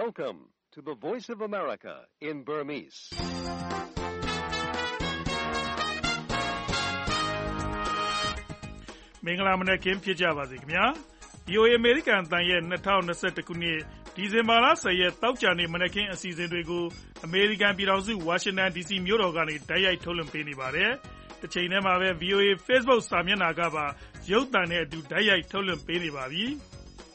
Welcome to the Voice of America in Burmese. ။မင်္ဂလာမနက်ခင်းဖြစ်ကြပါစေခင်ဗျာ။ VOA အမေရိကန်အသံရဲ့2021ခုနှစ်ဒီဇင်ဘာလ10ရက်တောက်ကြနေ့မနက်ခင်းအစီအစဉ်တွေကိုအမေရိကန်ပြည်ထောင်စုဝါရှင်တန် DC မြို့တော်ကနေတိုက်ရိုက်ထုတ်လွှင့်ပေးနေပါတယ်။တစ်ချိန်တည်းမှာပဲ VOA Facebook စာမျက်နှာကပါရုပ်သံနဲ့အတူတိုက်ရိုက်ထုတ်လွှင့်ပေးနေပါပြီ။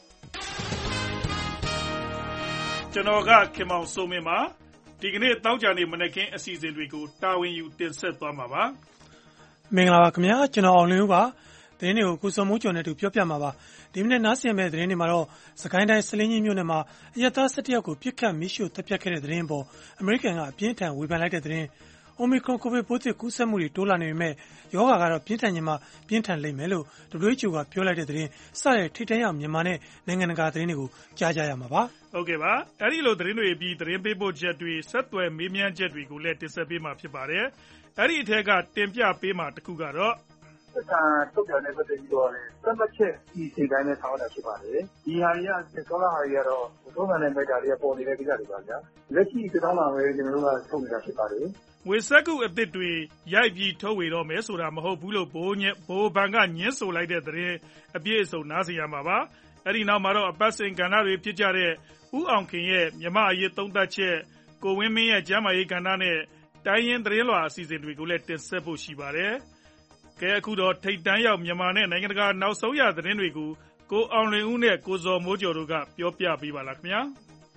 ကျွန်တော်ကခင်မောင်စိုးမင်းပါ။ဒီကနေ့တောက်ကြနေ့မနက်ခင်းအစီအစဉ်တွေကိုတာဝန်ယူတင်ဆက်သွားမှာပါ။မင်္ဂလာပါခင်ဗျာကျွန်တော်အောင်လင်းဦးပါ။သတင်းတွေကိုကိုစုံမိုးကျော်နဲ့တူပြောပြမှာပါဒီမနေ့နားဆင်မဲ့သတင်းတွေမှာတော့စကိုင်းတိုင်းစလင်းကြီးမြို့နယ်မှာအရက်သား17ယောက်ကိုပြစ်ခတ်မိရှို့တပ်ဖြတ်ခဲ့တဲ့သတင်းပေါ်အမေရိကန်ကအပြင်းထန်ဝေဖန်လိုက်တဲ့သတင်း Omicron ကိုဗစ်ပိုးသစ်ကူးစက်မှုတွေတိုးလာနေပေမဲ့ရောဂါကတော့ပြင်းထန်ခြင်းမှပြင်းထန်လိမ့်မယ်လို့ WHO ကပြောလိုက်တဲ့သတင်းစတဲ့ထိတန်းရောက်မြန်မာနဲ့နိုင်ငံတကာသတင်းတွေကိုကြားကြရမှာပါဟုတ်ကဲ့ပါအဲ့ဒီလိုသတင်းတွေပြီးသတင်းပေးပို့ချက်တွေဆက်သွယ်မေးမြန်းချက်တွေကိုလည်းတင်ဆက်ပေးမှာဖြစ်ပါတယ်အဲ့ဒီအထက်ကတင်ပြပေးမှာတစ်ခုကတော့ထုတ်ပြန်တဲ့ပတ်သက်ပြီးတော့သတ်မှတ်ချက်ဒီစိတ်တိုင်းနဲ့ဆောင်းတာဖြစ်ပါတယ်ဒီဟာတွေကဆောင်းလာဟာတွေကတော့သုံးတဲ့မိုက်တာတွေကပေါ်နေတဲ့ကိစ္စတွေပါဗျာလက်ရှိတောင်းလာပဲကျွန်တော်တို့ကထုတ်နေတာဖြစ်ပါတယ်ငွေစက္ကူအသစ်တွေရိုက်ပြီးထုတ်ဝေတော့မယ်ဆိုတာမဟုတ်ဘူးလို့ဘိုးဘန်ကညှင်းဆိုလိုက်တဲ့သတင်းအပြည့်အစုံနားဆင်ရမှာပါအဲ့ဒီနောက်မှာတော့အပတ်စဉ်ကဏ္ဍတွေဖြစ်ကြတဲ့ဦးအောင်ခင်ရဲ့မြမအရေးသုံးသပ်ချက်ကိုဝင်းမင်းရဲ့ကျမ်းမာရေးကဏ္ဍနဲ့တိုင်းရင်းသတင်းလွှာအစီအစဉ်တွေကိုလည်းတင်ဆက်ဖို့ရှိပါတယ်ကဲအခုတော့ထိတ်တန်းရောက်မြန်မာနဲ့နိုင်ငံတကာနောက်ဆုံးရသတင်းတွေကိုကိုအောင်လွင်ဦးနဲ့ကိုဇော်မိုးကျော်တို့ကပြောပြပေးပါလားခင်ဗျာ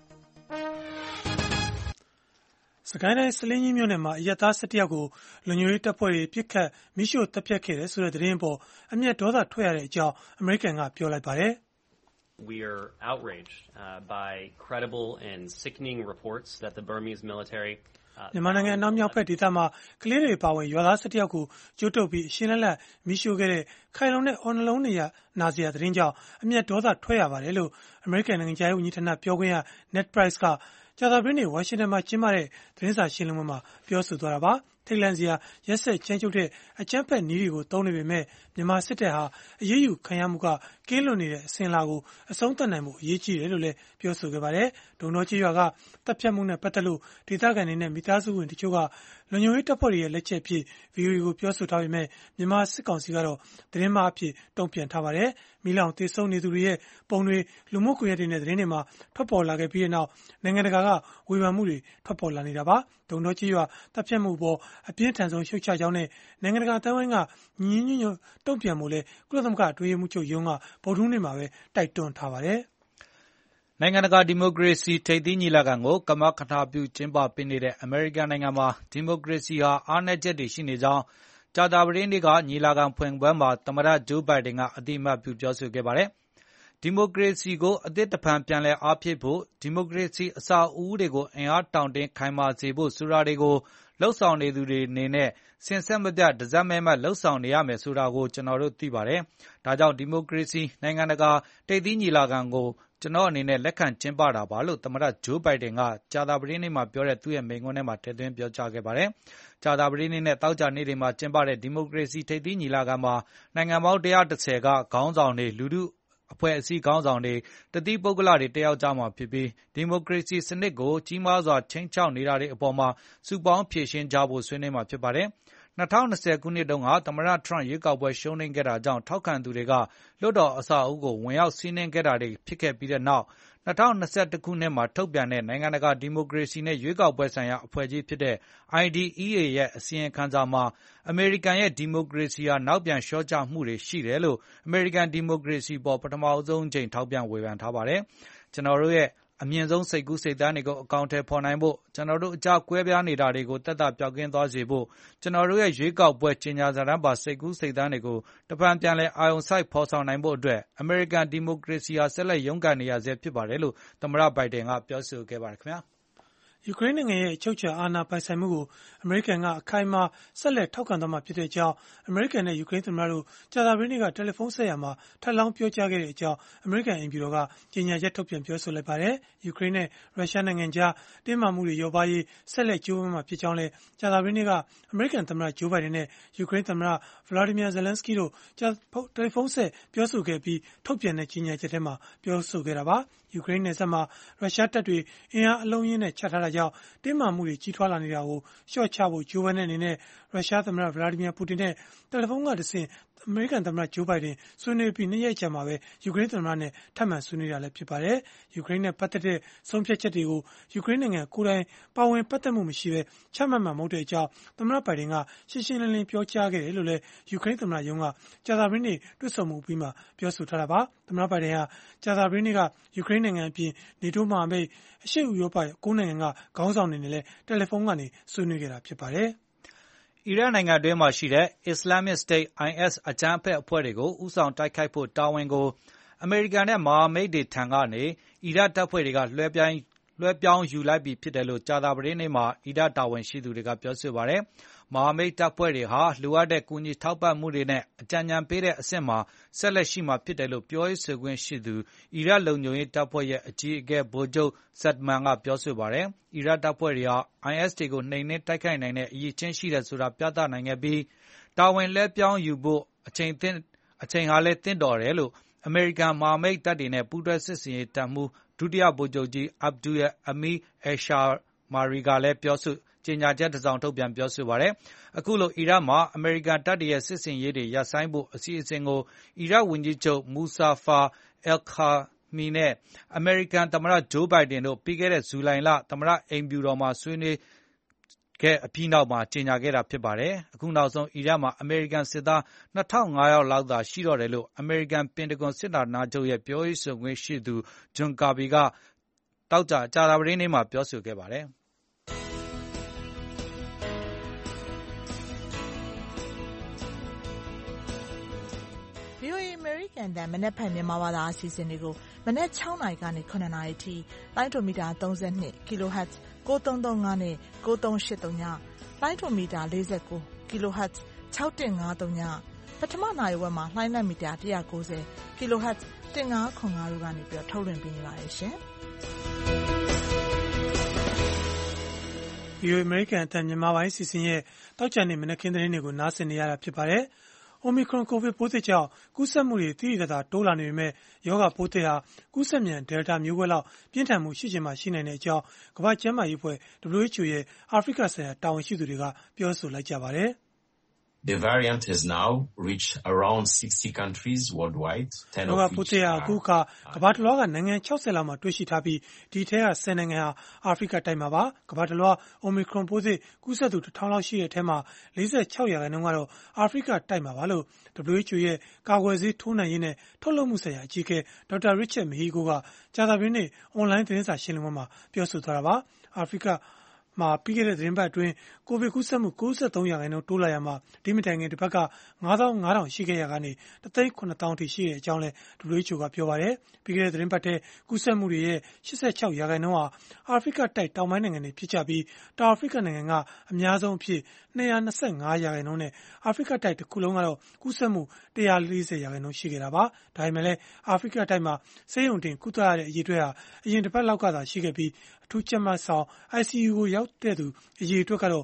စကိုင်းတိုင်းစလင်းကြီးမြို့နယ်မှာအရက်သား17ယောက်ကိုလူမျိုးရေးတပ်ဖွဲ့တွေပြစ်ခတ်မိရှို့တပ်ဖြတ်ခဲ့တယ်ဆိုတဲ့သတင်းပေါ်အမျက်ဒေါသထွက်ရတဲ့အကြောင်းအမေရိကန်ကပြောလိုက်ပါတယ် We are outraged by credible and sickening reports that the Burmese military မြန်မာနိုင်ငံအနောက်မြောက်ဘက်ဒေသမှာကလေးတွေပါဝင်ရွာသား17ယောက်ကိုကျိုးတုပ်ပြီးရှင်းလန်းလန်းမိရှို့ခဲ့တဲ့ခိုင်လုံတဲ့အော်နှလုံးနေရနာစရာသတင်းကြောင့်အမျက်ဒေါသထွက်ရပါတယ်လို့အမေရိကန်နိုင်ငံခြားရေးဝန်ကြီးဌာနပြောခွင့်ရ Ned Price ကကြာသပတေးနေ့ဝါရှင်တန်မှာကျင်းပတဲ့သတင်းစာရှင်းလင်းပွဲမှာပြောဆိုသွားတာပါထိတ်လန့်စရာရက်ဆက်ချမ်းကျုပ်တဲ့အကြမ်းဖက်နည်းတွေကိုသုံးနေပေမဲ့မြန်မာစစ်တပ်ဟာအရေးယူခံရမှုကကင်းလွတ်နေတဲ့အစဉ်အလာကိုအဆုံးသတ်နိုင်မှုအရေးကြီးတယ်လို့လည်းပြောဆိုခဲ့ပါတယ်ဒုံတော်ကြီးရွာကတပ်ဖြတ်မှုနဲ့ပတ်သက်လို့ဒေသခံတွေနဲ့မိသားစုဝင်တချို့ကလူမျိုးရေးတပ်ဖွဲ့တွေရဲ့လက်ချက်အဖြစ် VOA ကိုပြောဆိုထားပေမဲ့မြန်မာစစ်ကောင်စီကတော့သတင်းမှားအဖြစ်တုံ့ပြန်ထားပါတယ်မိလောင်တေဆုံးနေသူတွေရဲ့ပုံတွေလူမှုကွန်ရက်တွေနဲ့သတင်းတွေမှာထွက်ပေါ်လာခဲ့ပြီးတဲ့နောက်နိုင်ငံတကာကဝေဖန်မှုတွေထွက်ပေါ်လာနေတာပါဒုံတော်ကြီးရွာတပ်ဖြတ်မှုပေါ်အပြင်းထန်ဆုံးရှုတ်ချကြောင်းနဲ့နိုင်ငံတကာအသင်းဝိုင်းကညီညွတ်တုံ့ပြန်မှုလဲကုလသမဂ္ဂအတွင်းရေးမှူးချုပ်ရုံးကဗုဒ္ဓဟူးနေ့မှာပဲတိုက်တွန်းထားပါတယ်နိုင်ငံတကာဒီမိုကရေစီထိပ်သီးညီလာခံကိုကမကထပြုကျင်းပပေးနေတဲ့အမေရိကန်နိုင်ငံမှာဒီမိုကရေစီဟာအားနည်းချက်တွေရှိနေကြောင်းကြာသပတေးနေ့ကညီလာခံဖွင့်ပွဲမှာသမ္မတဂျိုးဘိုင်ဒန်ကအတိအမှတ်ပြုပြောဆိုခဲ့ပါတယ်။ဒီမိုကရေစီကိုအသစ်တဖန်ပြန်လည်အားဖြည့်ဖို့ဒီမိုကရေစီအဆောက်အဦတွေကိုအင်အားတောင့်တင်းခိုင်မာစေဖို့ဆိုတာတွေကိုလှုပ်ဆောင်နေသူတွေအနေနဲ့စင်ဆက်မပြတ်တစက်မဲမှတ်လှုပ်ဆောင်နေရမယ်ဆိုတာကိုကျွန်တော်တို့သိပါတယ်။ဒါကြောင့်ဒီမိုကရေစီနိုင်ငံတကာထိပ်သီးညီလာခံကိုကျွန်တော်အနေနဲ့လက်ခံကျင်းပတာပါလို့သမ္မတဂျိုးဘိုင်ဒန်ကကြာသပတေးနေ့မှာပြောတဲ့သူ့ရဲ့မိန့်ခွန်းထဲမှာထည့်သွင်းပြောကြားခဲ့ပါတယ်။ကြာသပတေးနေ့နဲ့တောက်ကြနေ့တွေမှာကျင်းပတဲ့ဒီမိုကရေစီထိပ်သီးညီလာခံမှာနိုင်ငံပေါင်း130ကခေါင်းဆောင်တွေလူထုအဖွဲ့အစည်းခေါင်းဆောင်တွေတတိပုဂ္ဂလတွေတက်ရောက်ကြမှာဖြစ်ပြီးဒီမိုကရေစီစနစ်ကိုကြီးမားစွာချိန်ချောက်နေတာတွေအပေါ်မှာစုပေါင်းဖြေရှင်းကြဖို့ဆွေးနွေးမှာဖြစ်ပါတယ်။2020ခုနှစ်တုန်းကသမ္မတထရန့်ရွေးကောက်ပွဲရှုံးနိမ့်ခဲ့တာကြောင့်ထောက်ခံသူတွေကလွှတ်တော်အဆောက်အဦကိုဝင်ရောက်စီးနင်းခဲ့တာတွေဖြစ်ခဲ့ပြီးတဲ့နောက်2021ခုနှစ်မှာထုတ်ပြန်တဲ့နိုင်ငံတကာဒီမိုကရေစီနဲ့ရွေးကောက်ပွဲဆိုင်ရာအဖွဲ့ကြီးဖြစ်တဲ့ IDEA ရဲ့အစီရင်ခံစာမှာအမေရိကန်ရဲ့ဒီမိုကရေစီဟာနောက်ပြန်လျှော့ချမှုတွေရှိတယ်လို့အမေရိကန်ဒီမိုကရေစီပေါ်ပထမဆုံးအကြိမ်ထောက်ပြဝေဖန်ထားပါတယ်။ကျွန်တော်တို့ရဲ့အမြင့်ဆုံးစိတ်ကူးစိတ်သားတွေကိုအကောင့်ထဲပေါ်နိုင်ဖို့ကျွန်တော်တို့အကြကွဲပြားနေတာတွေကိုတက်တာပြောက်ကင်းသွားစေဖို့ကျွန်တော်တို့ရဲ့ရွေးကောက်ပွဲကြီးညာစာတမ်းပါစိတ်ကူးစိတ်သားတွေကိုတပံပြန်လဲအာယုံဆိုင်ဖော်ဆောင်နိုင်ဖို့အတွက်အမေရိကန်ဒီမိုကရေစီဟာဆက်လက်ရုန်းကန်နေရဆဲဖြစ်ပါတယ်လို့သမ္မတဘိုင်ဒန်ကပြောဆိုခဲ့ပါတယ်ခင်ဗျာယူကရိန်းနိုင်ငံရဲ့အချုပ်အခြာအာဏာပိုင်ဆိုင်မှုကိုအမေရိကန်ကအခိုင်အမာဆက်လက်ထောက်ခံသွားမှာဖြစ်ကြောင်းအမေရိကန်နဲ့ယူကရိန်းသမ္မတတို့ကြာသပတေးနေ့ကတယ်လီဖုန်းဆက်ရာမှာထပ်လောင်းပြောကြားခဲ့ကြောင်းအမေရိကန်အိမ်ဖြူတော်ကကြေညာချက်ထုတ်ပြန်ပြောဆိုလိုက်ပါတယ်။ယူကရိန်းနဲ့ရုရှားနိုင်ငံကြားတင်းမာမှုတွေလျော့ပါးရေးဆက်လက်ကြိုးပမ်းမှာဖြစ်ကြောင်းလည်းကြာသပတေးနေ့ကအမေရိကန်သမ္မတဂျိုးဘိုင်ဒန်နဲ့ယူကရိန်းသမ္မတဗလာဒီမီယာဇယ်လန်စကီတို့တယ်လီဖုန်းဆက်ပြောဆိုခဲ့ပြီးထုတ်ပြန်တဲ့ကြေညာချက်ထဲမှာပြောဆိုခဲ့တာပါ။ယူကရိန်းနယ်စပ်မှာရုရှားတပ်တွေအင်အားအလုံးအရင်းနဲ့ချထားတာကြောင့်တင်းမာမှုတွေကြီးထွားလာနေတာကိုလျှော့ချဖို့ကြိုးပမ်းတဲ့အနေနဲ့ရုရှားသမ္မတဗလာဒီမီယာပူတင်နဲ့တယ်လီဖုန်းကတဆင့်အမေရိကန်သမ္မတဂျိုးဘိုင်ဒန်ဆွေးနွေးပြီး2 ရက်ကြာမှာပဲယူကရိန်းသမ္မတနဲ့ထပ်မံဆွေးနွေးတာလည်းဖြစ်ပါတယ်။ယူကရိန်းနဲ့ပတ်သက်တဲ့ဆုံးဖြတ်ချက်တွေကိုယူကရိန်းနိုင်ငံကိုယ်တိုင်ပါဝင်ပတ်သက်မှုမရှိဘဲချမှတ်မှာမဟုတ်ကြောင်းသမ္မတဘိုင်ဒန်ကရှင်းရှင်းလင်းလင်းပြောကြားခဲ့တယ်လို့လည်းယူကရိန်းသမ္မတရုံးကကြာသပတေးနေ့တွေ့ဆုံမှုပြီးမှပြောဆိုထားတာပါ။သမ္မတဘိုင်ဒန်ဟာကြာသပတေးနေ့ကယူကရိန်းနိုင်ငံအပြင်နေတိုးမဟာမိတ်အရှေ့ဥရောပ9 နိုင်ငံကခေါင်းဆောင်တွေနဲ့လည်းတယ်လီဖုန်းကနေဆွေးနွေးခဲ့တာဖြစ်ပါတယ်။အီရတ်နိုင်ငံတွင်းမှာရှိတဲ့ Islamic State IS အကြမ်းဖက်အဖွဲ့တွေကိုဦးဆောင်တိုက်ခိုက်ဖို့တာဝန်ကိုအမေရိကန်နဲ့မဟာမိတ်တွေထံကနေအီရတ်တပ်ဖွဲ့တွေကလွှဲပြောင်းယူလိုက်ပြီဖြစ်တယ်လို့ကြာသပတေးနေ့မှာအီရတ်တာဝန်ရှိသူတွေကပြောဆိုပါတယ်။မဟာမိတ်တပ်ဖွဲ့တွေဟာလိုအပ်တဲ့ကူညီထောက်ပံ့မှုတွေနဲ့အကြံဉာဏ်ပေးတဲ့အဆင့်မှာဆက်လက်ရှိမှာဖြစ်တယ်လို့ပြောရေးဆိုခွင့်ရှိသူအီရတ်လုံခြုံရေးတပ်ဖွဲ့ရဲ့အကြီးအကဲဗိုလ်ချုပ်ဆတ်မန်ကပြောဆိုပါတယ်။အီရတ်တပ်ဖွဲ့တွေဟာ IS တွေကိုနှိမ်နင်းတိုက်ခိုက်နိုင်တဲ့အရေးချင်းရှိတယ်ဆိုတာပြသနိုင်ခဲ့ပြီးတာဝန်လွှဲပြောင်းယူဖို့အချိန်ဟာလည်းသင့်တော်တယ်လို့အမေရိကန်မဟာမိတ်တပ်တွေနဲ့ပူးတွဲစစ်ဆင်ရေးတပ်မှူးဒုတိယဗိုလ်ချုပ်ကြီးအဗ်ဒူအမီအရှာမာရီကလည်းကြေညာချက်တစ်စောင်ထုတ်ပြန်ပြောဆိုပါတယ်။အခုလိုအီရတ်မှာအမေရိကန်တပ်တွေရဲ့စစ်ဆင်ရေးတွေရပ်ဆိုင်းဖို့အစီအစဉ်ကိုအီရတ်ဝန်ကြီးချုပ်မူဆာဖာအယ်ခါမီနဲ့အမေရိကန်သမ္မတဂျိုးဘိုင်ဒန်တို့ပြီးခဲ့တဲ့ဇူလိုင်လသမ္မတအိမ်ဖြူတော်မှာဆွေးနွေးခဲ့အပြီးနောက်မှာကြေညာခဲ့တာဖြစ်ပါတယ်။အခုနောက်ဆုံးအီရတ်မှာအမေရိကန်စစ်သား2500ယောက်လောက်သာရှိတော့တယ်လို့အမေရိကန်ပင်တဂွန်စစ်ဌာနချုပ်ရဲ့ပြောရေးဆိုခွင့်ရှိသူဂျွန်ကာဘီကကြာသပတေးနေ့မှာပြောဆိုခဲ့ပါတယ်။ VOA အမေရိကန်တန်မနက်ဖြန်မြန်မာဘာသာအစီအစဉ်တွေကိုမနက်6နာရီကနေ9နာရီထိလိုင်းဒိုမီတာ32 kHz 9335နဲ့9383ညလိုင်းဒိုမီတာ49 kHz 6153ညပထမနာရီဝက်မှာလိုင်းနက်မီတာ190 kHz 1505တို့ကနေပြီးထုတ်လွှင့်ပေးနေပါတယ်ရှင်။ VOA အမေရိကန်အတန်မြန်မာပိုင်းစီစဉ်ရဲ့တောက်ချန်နေမနက်ခင်းသတင်းတွေကိုနားဆင်နေရတာဖြစ်ပါတယ်။ Omicron ကိုဗစ်ပိုးသစ်ကြောင့်ကူးစက်မှုတွေသိသိသာသာတိုးလာနေပေမဲ့ရောဂါပိုးသစ်ဟာကူးစက်မြန် Delta မျိုးကွဲလောက်ပြင်းထန်မှုရှိချင်မှရှိနိုင်တဲ့အကြောင်းကမ္ဘာ့ကျန်းမာရေးအဖွဲ့ WHO ရဲ့အာဖရိကဆိုင်ရာတာဝန်ရှိသူတွေကပြောဆိုလိုက်ကြပါတယ်။ The variant has now reached around 60 countries worldwide. ရောဂါပိုးသစ်ဟာအခုအခါကမ္ဘာတစ်လွှားကနိုင်ငံ60လောက်မှာတွေ့ရှိထားပြီးဒီထဲက10နိုင်ငံဟာအာဖရိကတိုက်မှာပါကမ္ဘာတစ်လွှား Omicron ပိုးသစ်ကူးစက်သူ1000လောက်ရှိတဲ့အထဲမှာ46%ကတော့အာဖရိကတိုက်မှာပါလို့ WHO ရဲ့ကာကွယ်ဆေးထိုးနှံရေးနဲ့ထုတ်လုပ်မှုဆိုင်ရာအကြီးအကဲဒေါက်တာရစ်ချက်မဟီကိုကကြာသပတေးနေ့အွန်လိုင်းသတင်းစာရှင်းလင်းပွဲမှာပြောဆိုသွားတာပါအာဖရိကမှာပြီးခဲ့တဲ့သတင်းပတ်အတွင်းကိုဗစ်ကူးစက်မှု93%တိုးလာရမှာဒီမတိုင်ခင်တစ်ပတ်က9500ရှိခဲ့ရကနေ1,900,000ထိရှိတဲ့အကြောင်းလည်း WHO ကပြောပါတယ်ပြီးခဲ့တဲ့သတင်းပတ်ထဲကူးစက်မှုတွေရဲ့86%ဟာအာဖရိကတိုက်တောင်ပိုင်းနိုင်ငံတွေဖြစ်ကြပြီးတောင်အာဖရိကနိုင်ငံကအများဆုံးအဖြစ်225%နဲ့အာဖရိကတိုက်တစ်ခုလုံးကတော့ကူးစက်မှု140%ရှိခဲ့တာပါဒါပေမဲ့လည်းအာဖရိကတိုက်မှာဆေးရုံတင်ကုသရတဲ့အရေအတွက်ဟာအရင်တစ်ပတ်လောက်ကသာရှိခဲ့ပြီးအထူးကြပ်မတ်ဆောင် ICU ကိုရောက်တဲ့သူအရေအတွက်ကတော့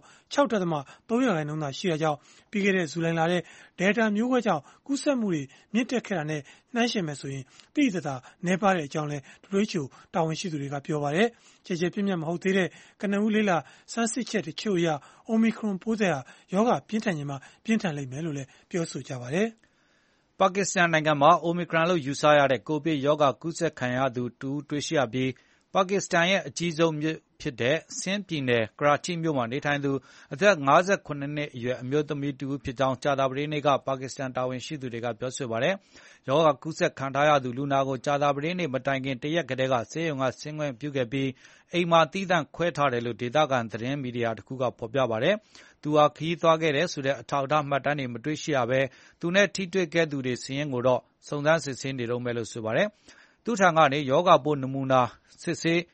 6.3%သာရှိတာကြောင့်ပြီးခဲ့တဲ့ဇူလိုင်လထဲ Delta မျိုးကွဲကြောင့်ကူးစက်မှုတွေမြင့်တက်ခဲ့တာနဲ့နှိုင်းယှဉ်မယ်ဆိုရင်သိသိသာသာနည်းပါးတဲ့အကြောင်းလည်း WHO တာဝန်ရှိသူတွေကပြောပါတယ်။ကြည်ကြဲပြည့်မြတ်မဟုတ်သေးတဲ့ကနဦးလေးလာစမ်းစစ်ချက်တချို့အရ Omicron ပိုးသစ်ဟာရောဂါပြင်းထန်ခြင်းမှာပြင်းထန်လိမ့်မယ်လို့လည်းပြောဆိုကြပါတယ်။ပါကစ္စတန်နိုင်ငံမှာ Omicron လို့ယူဆရတဲ့ကိုဗစ်ရောဂါကူးစက်ခံရသူတဦးတွေ့ရှိရပြီးပါကစ္စတန်ရဲ့အကြီးဆုံးမြို့ဖြစ်တဲ့ဆင်းပြည်နယ်ကရာချိမြို့မှာနေထိုင်သူအသက်58နှစ်အရွယ်အမျိုးသမီးတဦးဖြစ်ကြောင်းကြာသပတေးနေ့ကပါကစ္စတန်တာဝန်ရှိသူတွေကပြောဆိုပါတယ်။ရောဂါကူးစက်ခံထားရသူလူနာကိုကြာသပတေးနေ့မတိုင်ခင်တရက်ကတည်းကဆေးရုံကဆင်းခွင့်ပြုခဲ့ပြီးအိမ်မှာသီးသန့်ခွဲထားတယ်လို့ဒေသခံသတင်းမီဒီယာတစ်ခုကဖော်ပြပါတယ်။သူဟာခရီးသွားခဲ့တယ်ဆိုတဲ့အထောက်အထားမှတ်တမ်းတွေမတွေ့ရှိရဘဲသူနဲ့ထိတွေ့ခဲ့သူတွေစာရင်းကိုတော့စုံစမ်းစစ်ဆေးနေတုန်းပဲလို့ဆိုပါတယ်။သူ့ထံကနေရောဂါပိုးနမူနာစစ်ဆေး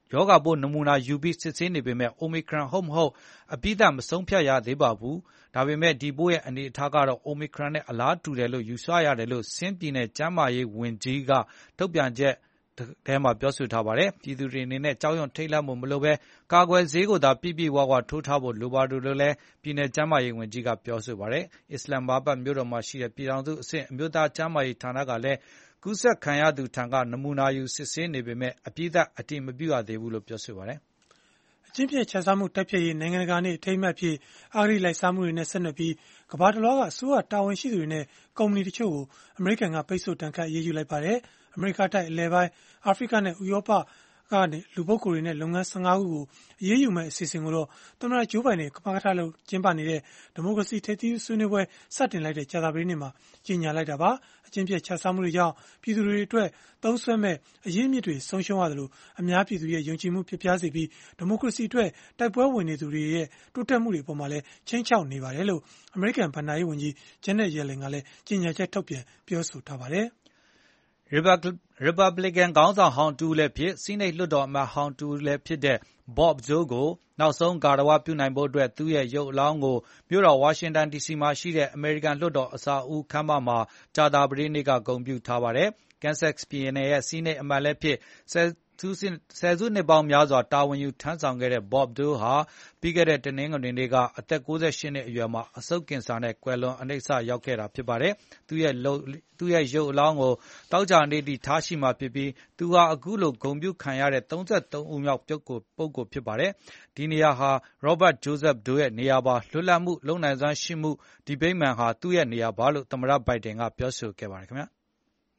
ရောဂါပိုးနမူနာယူပြီးစစ်ဆေးနေပေမဲ့ Omicron ဟုတ်မဟုတ်အပြီးသတ်မဆုံးဖြတ်ရသေးပါဘူး။ဒါပေမဲ့ဒီပိုးရဲ့အနေအထားကတော့ Omicron နဲ့အလားတူတယ်လို့ယူဆရတယ်လို့ဆင်းပြည်နယ်ကျန်းမာရေးဝန်ကြီးကထုတ်ပြန်ချက်ထဲမှာပြောဆိုထားပါတယ်။ပြည်သူတွေအနေနဲ့ကြောက်ရွံ့ထိတ်လန့်မှုမလိုဘဲကာကွယ်ဆေးကိုသာပြည့်ပြည့်ဝဝထိုးထားဖို့လိုပါတယ်လို့လည်းပြည်နယ်ကျန်းမာရေးဝန်ကြီးကပြောဆိုပါတယ်။အစ္စလမ်မာဘတ်မြို့တော်မှာရှိတဲ့ပြည်ထောင်စုအဆင့်အမျိုးသားကျန်းမာရေးဌာနကလည်းကူးစက်ခံရသူထံကနမူနာယူစစ်ဆေးနေပေမဲ့အပြည့်အတည်မပြုရသေးဘူးလို့ပြောဆိုပါတယ်။အကျင့်ပြတ်ခြစားမှုတိုက်ဖျက်ရေးနိုင်ငံတကာနေ့အထိမ်းအမှတ်ဖြစ်အဂတိလိုက်စားမှုတွေနဲ့ဆက်နွယ်ပြီးကမ္ဘာတစ်လွှားကအစိုးရတာဝန်ရှိသူတွေနဲ့ကုမ္ပဏီတချို့ကိုအမေရိကန်ကပိတ်ဆို့တန်ခတ်အရေးယူလိုက်ပါတယ်။အမေရိကတိုက်အလယ်ပိုင်းအာဖရိကနဲ့ဥရောပကနေလူပုဂ္ဂိုလ်တွေနဲ့လုပ်ငန်း15ခုကိုအရေးယူမဲ့အစီအစဉ်ကိုတော့သမ္မတဂျိုးဘိုင်ဒန်ကမကထလုပ်ကျင်းပနေတဲ့ဒီမိုကရေစီထိပ်သီးဆွေးနွေးပွဲစတင်လိုက်တဲ့ကြာသပတေးနေ့မှာကြေညာလိုက်တာပါအကျင့်ပြတ်ခြစားမှုတွေကြောင့်ပြည်သူတွေအတွက်သုံးစွဲမဲ့အရေးအမြစ်တွေဆုံးရှုံးရသလိုအများပြည်သူရဲ့ယုံကြည်မှုပြပြစေပြီးဒီမိုကရေစီအတွက်တိုက်ပွဲဝင်နေသူတွေရဲ့တိုးတက်မှုတွေပေါ်မှာလည်းချင်းချောက်နေပါတယ်လို့အမေရိကန်ဗဏ္ဍာရေးဝန်ကြီးဂျန်နက်ယယ်လင်ကလည်းကြေညာချက်ထုတ်ပြန်ပြောဆိုထားပါတယ် Republican ခေါင်းဆောင်ဟောင်းတူလည်းဖြစ်ဆီးနိတ်လွှတ်တော်အမတ်ဟောင်းတူလည်းဖြစ်တဲ့ Bob Dole ကိုနောက်ဆုံးဂါရဝပြုနိုင်ဖို့အတွက်သူ့ရဲ့ရုပ်အလောင်းကိုမြို့တော်ဝါရှင်တန် DC မှာရှိတဲ့အမေရိကန်လွှတ်တော်အဆောက်အဦခန်းမမှာကြာသပတေးနေ့ကဂုဏ်ပြုထားပါတယ်။ Kansas ပြည်နယ်ရဲ့ဆီးနိတ်အမတ်လည်းဖြစ်ဆယ်စုနှစ်ပေါင်းများစွာတာဝန်ယူထမ်းဆောင်ခဲ့တဲ့ Bob Dole ဟာပြီးခဲ့တဲ့တနင်္ဂနွေနေ့ကအသက်68နှစ်အရွယ်မှာအဆုတ်ကင်ဆာနဲ့ကွယ်လွန်အနိစ္စရောက်ခဲ့တာဖြစ်ပါတယ်။သူ့ရဲ့ရုပ်အလောင်းကိုသောကြာနေ့ထိထားရှိမှာဖြစ်ပြီးသူဟာအခုလိုဂုဏ်ပြုခံရတဲ့33ဦးမြောက်ပုဂ္ဂိုလ်ဖြစ်ပါတယ်။ဒီနေရာဟာ Robert Joseph Dole ရဲ့နေရာပါလွတ်လပ်မှုလုံနိုင်စွမ်းရှိမှုဒီဗိမာန်ဟာသူ့ရဲ့နေရာပါလို့သမ္မတဘိုင်ဒန်ကပြောဆိုခဲ့ပါတယ်ခင်ဗျာ။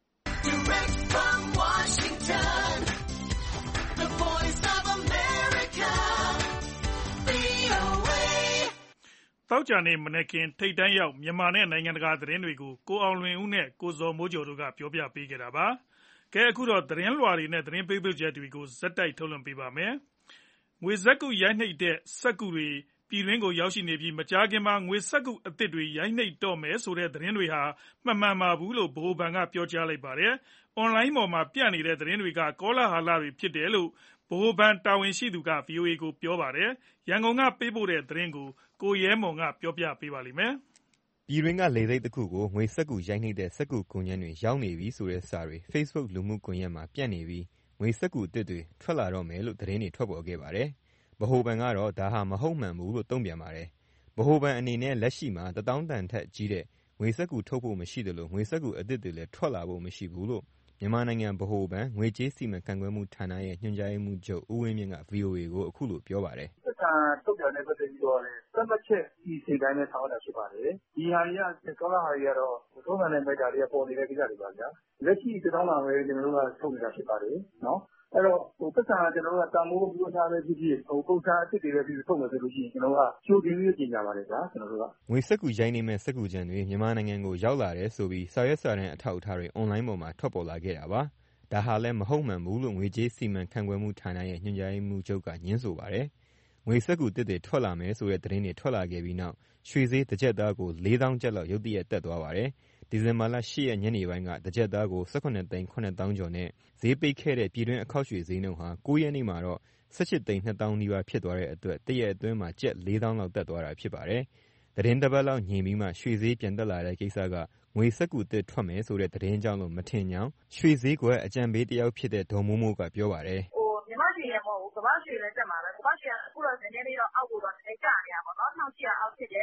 သောကြာနေ့မနက်ခင်းထိပ်တန်းရောက်မြန်မာနဲ့နိုင်ငံတကာသတင်းတွေကိုကိုအောင်လွင်ဦးနဲ့ကိုဇော်မိုးကျော်တို့ကပြောပြပေးခဲ့တာပါ။ကဲအခုတော့သတင်းလွှာတွေနဲ့သတင်းပေးပို့ချက်တွေကိုဇက်တိုက်ထုတ်လွှင့်ပေးပါမယ်။ငွေစက္ကူရိုက်နှိပ်တဲ့စက္ကူတွေပြည်တွင်းကိုရောက်ရှိနေပြီးမကြာခင်မှာငွေစက္ကူအသစ်တွေရိုက်နှိပ်တော့မယ်ဆိုတဲ့သတင်းတွေဟာမမှန်ပါဘူးလို့ဗဟိုဘဏ်ကပြောကြားလိုက်ပါတယ်။ အွန်လိုင်းပေါ်မှာပြန့်နေတဲ့သတင်းတွေကကောလာဟလတွေဖြစ်တယ်လို့ဗဟိုဘဏ်တာဝန်ရှိသူက VOA ကိုပြောပါတယ်။ရန်ကုန်ကပေးပို့တဲ့သတင်းကိုကိုရဲမွန်ကပြောပြပေးပါမယ်။ပြည်တွင်းကလေဆိပ်တစ်ခုကိုငွေစက္ကူရိုက်နှိပ်တဲ့စက္ကူကွန်ရက်တွေရောက်နေပြီဆိုတဲ့စာတွေ Facebook လူမှုကွန်ရက်မှာပြန့်နေပြီးငွေစက္ကူအသစ်တွေထွက်လာတော့မယ်လို့သတင်းတွေထွက်ပေါ်ခဲ့ပါတယ်။ဗဟိုဘဏ်ကတော့ဒါဟာမဟုတ်မှန်ဘူးလို့တုံ့ပြန်ပါတယ်။ဗဟိုဘဏ်အနေနဲ့လက်ရှိမှာ1000 တန်ထက်ကြီးတဲ့ငွေစက္ကူထုတ်ဖို့မရှိသလိုငွေစက္ကူအသစ်တွေလည်းထွက်လာဖို့မရှိဘူးလို့မြန်မာနိုင်ငံဗဟိုဘဏ်ငွေကြေးစီမံခန့်ခွဲမှုဌာနရဲ့ညွှန်ကြားရေးမှူးချုပ်ဦးဝင်းမြင့်က VOA ကိုအခုလိုပြောပါတယ်။သက်ဆိုင်ထုတ်ပြန်တဲ့ပတ်သက်ပြီးတော့လည်းသတ်မှတ်ချက်ဒီစိတ်တိုင်းနဲ့ဆောင်ရတာဖြစ်ပါတယ်။ဒီဟာကြီးကကောလာဟာကြီးကတော့သုံးဆန်တဲ့မိုက်တာတွေကပေါ်နေတဲ့ကိစ္စတွေပါဗျာ။လက်ရှိ1000တန်ပဲကျွန်တော်တို့ကထုတ်နေတာဖြစ်ပါတယ်နော်။အဲ့တော့သက်ဆိုင်ကျွန်တော်တို့ကတန်မိုးပြောထားပဲဖြစ်ဖြစ်ပုံစံအစ်စ်တွေပဲဖြစ်ထုတ်မယ်ဆိုလို့ရှိရင်ကျွန်တော်ကချိုးတင်ပြီးပြင်ကြပါတယ်ဗျာကျွန်တော်တို့ကငွေစက္ကူရိုင်းနေမဲ့စက္ကူကျန်တွေမြန်မာနိုင်ငံကိုရောက်လာတယ်ဆိုပြီးစာရွက်စာတမ်းအထောက်အထားတွေအွန်လိုင်းပေါ်မှာထွက်ပေါ်လာခဲ့တာပါ။ဒါဟာလည်းမဟုတ်မှန်ဘူးလို့ငွေကြေးစီမံခန့်ခွဲမှုဌာနရဲ့ညွှန်ကြားရေးမှူးချုပ်ကညင်းဆိုပါတယ်။ငွေစက္ကူတစ်တွေထွက်လာမယ်ဆိုတဲ့သတင်းတွေထွက်လာခဲ့ပြီးနောက်ရွှေဈေးတစ်ကျပ်သားကို4000ကျပ်လောက်ရုတ်တရက်တက်သွားပါတယ်။ဒီဇင်ဘာလ8ရက်ညနေပိုင်းကတစ်ကျပ်သားကို18သိန်း9000ကျော်နဲ့ဈေးပိတ်ခဲ့တဲ့ပြည်တွင်းအခောက်ရွှေဈေးနှုန်းဟာ9ရက်နေ့မှာတော့18သိန်း2000နီးပါးဖြစ်သွားတဲ့အတွက်တရက်အတွင်းမှာကျပ်4000လောက်တက်သွားတာဖြစ်ပါတယ်။သတင်းတစ်ပတ်လောက်ညင်ပြီးမှရွှေဈေးပြန်တက်လာတဲ့ကိစ္စကငွေစက္ကူတစ်ထွက်မယ်ဆိုတဲ့သတင်းကြောင့်လို့မထင်ကြောင်းရွှေဈေးကွက်အကြံပေးတယောက်ဖြစ်တဲ့ဒေါ်မိုးမိုးကပြောပါတယ်။မြန်မာရွှေလည်းမဟုတ်ဘူးကမ္ဘာရွှေလည်းတက်မှာပဲကမ္ဘာရွှေကအခုတော့နည်းနည်းလေးတော့အောက်ကိုတော့နည်းနည်းကျနေတာပေါ့နော်1800အောက်ဖြစ်တယ်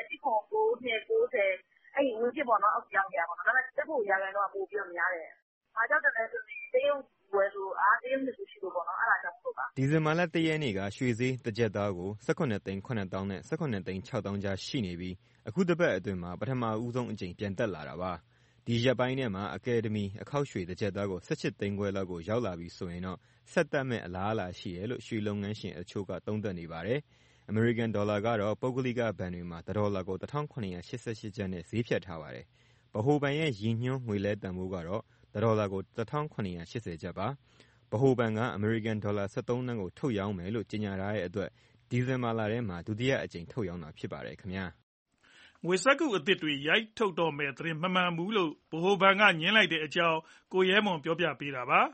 1990အဲ့ဒီဝင်ဖြစ်ပေါ့နော်အောက်ကြောင်းနေတာပေါ့နော်ဒါပေမဲ့တက်ဖို့ရာခိုင်တော့ပို့ပြီးတော့များတယ်။အားကြောင့်တည်းဆိုရင်တရုတ်ဝယ်ဆိုအားတရုတ်နှစ်ခုရှိလို့ပေါ့နော်အဲ့ဒါကြောင့်ပို့ပါဒီဇင်ဘာလ1ရက်နေ့ကရွှေဈေးတစ်ကျပ်သားကို18သိန်း9000နဲ့18သိန်း6000ကြားရှိနေပြီးအခုတစ်ပတ်အတွင်းမှာပထမဦးဆုံးအကြိမ်ပြန်တက်လာတာပါ။ဒီရက်ပိုင်းထဲမှာအကယ်ဒမီအခောက်ရွှေတစ်ကျပ်သားကို18သိန်းခွဲလောက်ကိုရောက်လာပြီဆိုရင်တော့ဆက်တက်မဲ့အလားအလာရှိတယ်လို့ရွှေလုပ်ငန်းရှင်အချို့ကသုံးသပ်နေပါတယ်။ အမေရိကန်ဒေါ်လာကတော့ပုဂ္ဂလိကဘဏ်တွေမှာတစ်ဒေါ်လာကို1788ကျပ်နဲ့ဈေးဖြတ်ထားပါတယ်။ဗဟိုဘဏ်ရဲ့ရည်ညွှန်းငွေလဲတန်ဖိုးကတော့တစ်ဒေါ်လာကို1780ကျပ်ပါ။ဗဟိုဘဏ်ကအမေရိကန်ဒေါ်လာ73သန်းကိုထုတ်ရောင်းမယ်လို့ကြေညာထားတဲ့အတွက်ဒီဇင်ဘာလထဲမှာဒုတိယအကြိမ်ထုတ်ရောင်းတာဖြစ်ပါတယ်ခင်ဗျာ။ငွေစက္ကူအသစ်တွေရိုက်ထုတ်တော့မဲ့သတင်းမမှန်ဘူးလို့ဗဟိုဘဏ်ကညင်းလိုက်တဲ့အကြောင်းကိုရဲမွန်ပြောပြပေးတာပါ။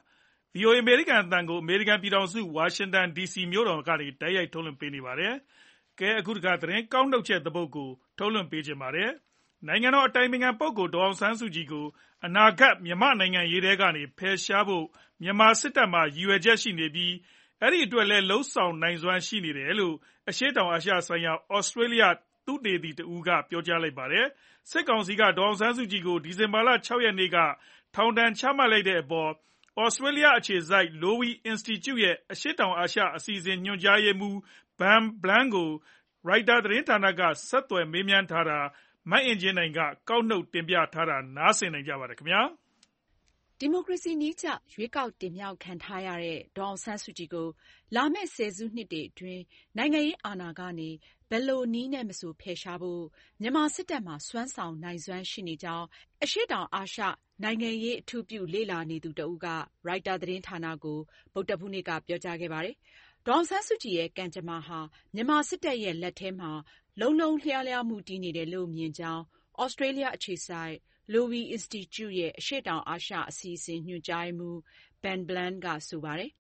VOA အမေရိကန်အသံကိုအမေရိကန်ပြည်ထောင်စုဝါရှင်တန် DC မြို့တော်ကနေတိုက်ရိုက်ထုတ်လွှင့်ပေးနေပါတယ်။ကဲအခုတခါသတင်းကောက်နှုတ်ချက်တစ်ပုဒ်ကိုထုတ်လွှင့်ပေးချင်ပါတယ်။နိုင်ငံတော်အတိုင်ပင်ခံပုဂ္ဂိုလ်ဒေါ်အောင်ဆန်းစုကြည်ကိုအနာဂတ်မြန်မာနိုင်ငံရေးထဲကနေဖယ်ရှားဖို့မြန်မာစစ်တပ်မှရည်ရွယ်ချက်ရှိနေပြီးအဲ့ဒီအတွက်လည်းလှုံ့ဆော်နိုင်စွမ်းရှိနေတယ်လို့အရှေ့တောင်အာရှဆိုင်ရာ Australia သုတေသီတဦးကပြောကြားလိုက်ပါတယ်။စစ်ကောင်စီကဒေါ်အောင်ဆန်းစုကြည်ကိုဒီဇင်ဘာလ 6 ရက်နေ့ကထောင်ဒဏ်ချမှတ်လိုက်တဲ့အပေါ် Australia အခြေစိုက် Lowy Institute ရဲ့အရှေ့တောင်အာရှအစီအစဉ်ညွှန်ကြားရေးမှူး Ben Bland ကို Reuters သတင်းဌာနကဆက်သွယ်မေးမြန်းထားတာမအင်ကြင်းနိုင်ကကောက်နှုတ်တင်ပြထားတာနားဆင်နိုင်ကြပါတယ်ခင်ဗျာ။ဒီမိုကရေစီနည်းကျရွေးကောက်တင်မြှောက်ခံထားရတဲ့ဒေါ်အောင်ဆန်းစုကြည်ကိုလာမယ့်ဆယ်စုနှစ်တွေအတွင်းနိုင်ငံရေးအာဏာကနေဘယ်လိုနည်းနဲ့မဆိုဖယ်ရှားဖို့မြန်မာစစ်တပ်မှာစွမ်းဆောင်နိုင်စွမ်းရှိနေကြောင်းအရှေ့တောင်အာရှနိုင်ငံရေးအထူးပြုလေ့လာနေသူတဦးက Reuters သတင်းဌာနကိုဗုဒ္ဓဟူးနေ့ကပြောကြားခဲ့ပါတယ်။ဒေါ်အောင်ဆန်းစုကြည်ရဲ့ကံကြမ္မာဟာမြန်မာစစ်တပ်ရဲ့လက်ထဲမှာလုံးလုံးလျားလျားမှုတည်နေတယ်လို့မြင်ကြောင်း Australia အခြေစိုက် Lowy Institute ရဲ့အရှေ့တောင်အာရှအစီအစဉ်ညွှန်ကြားရေးမှူး Ben Bland ကဆိုပါတယ်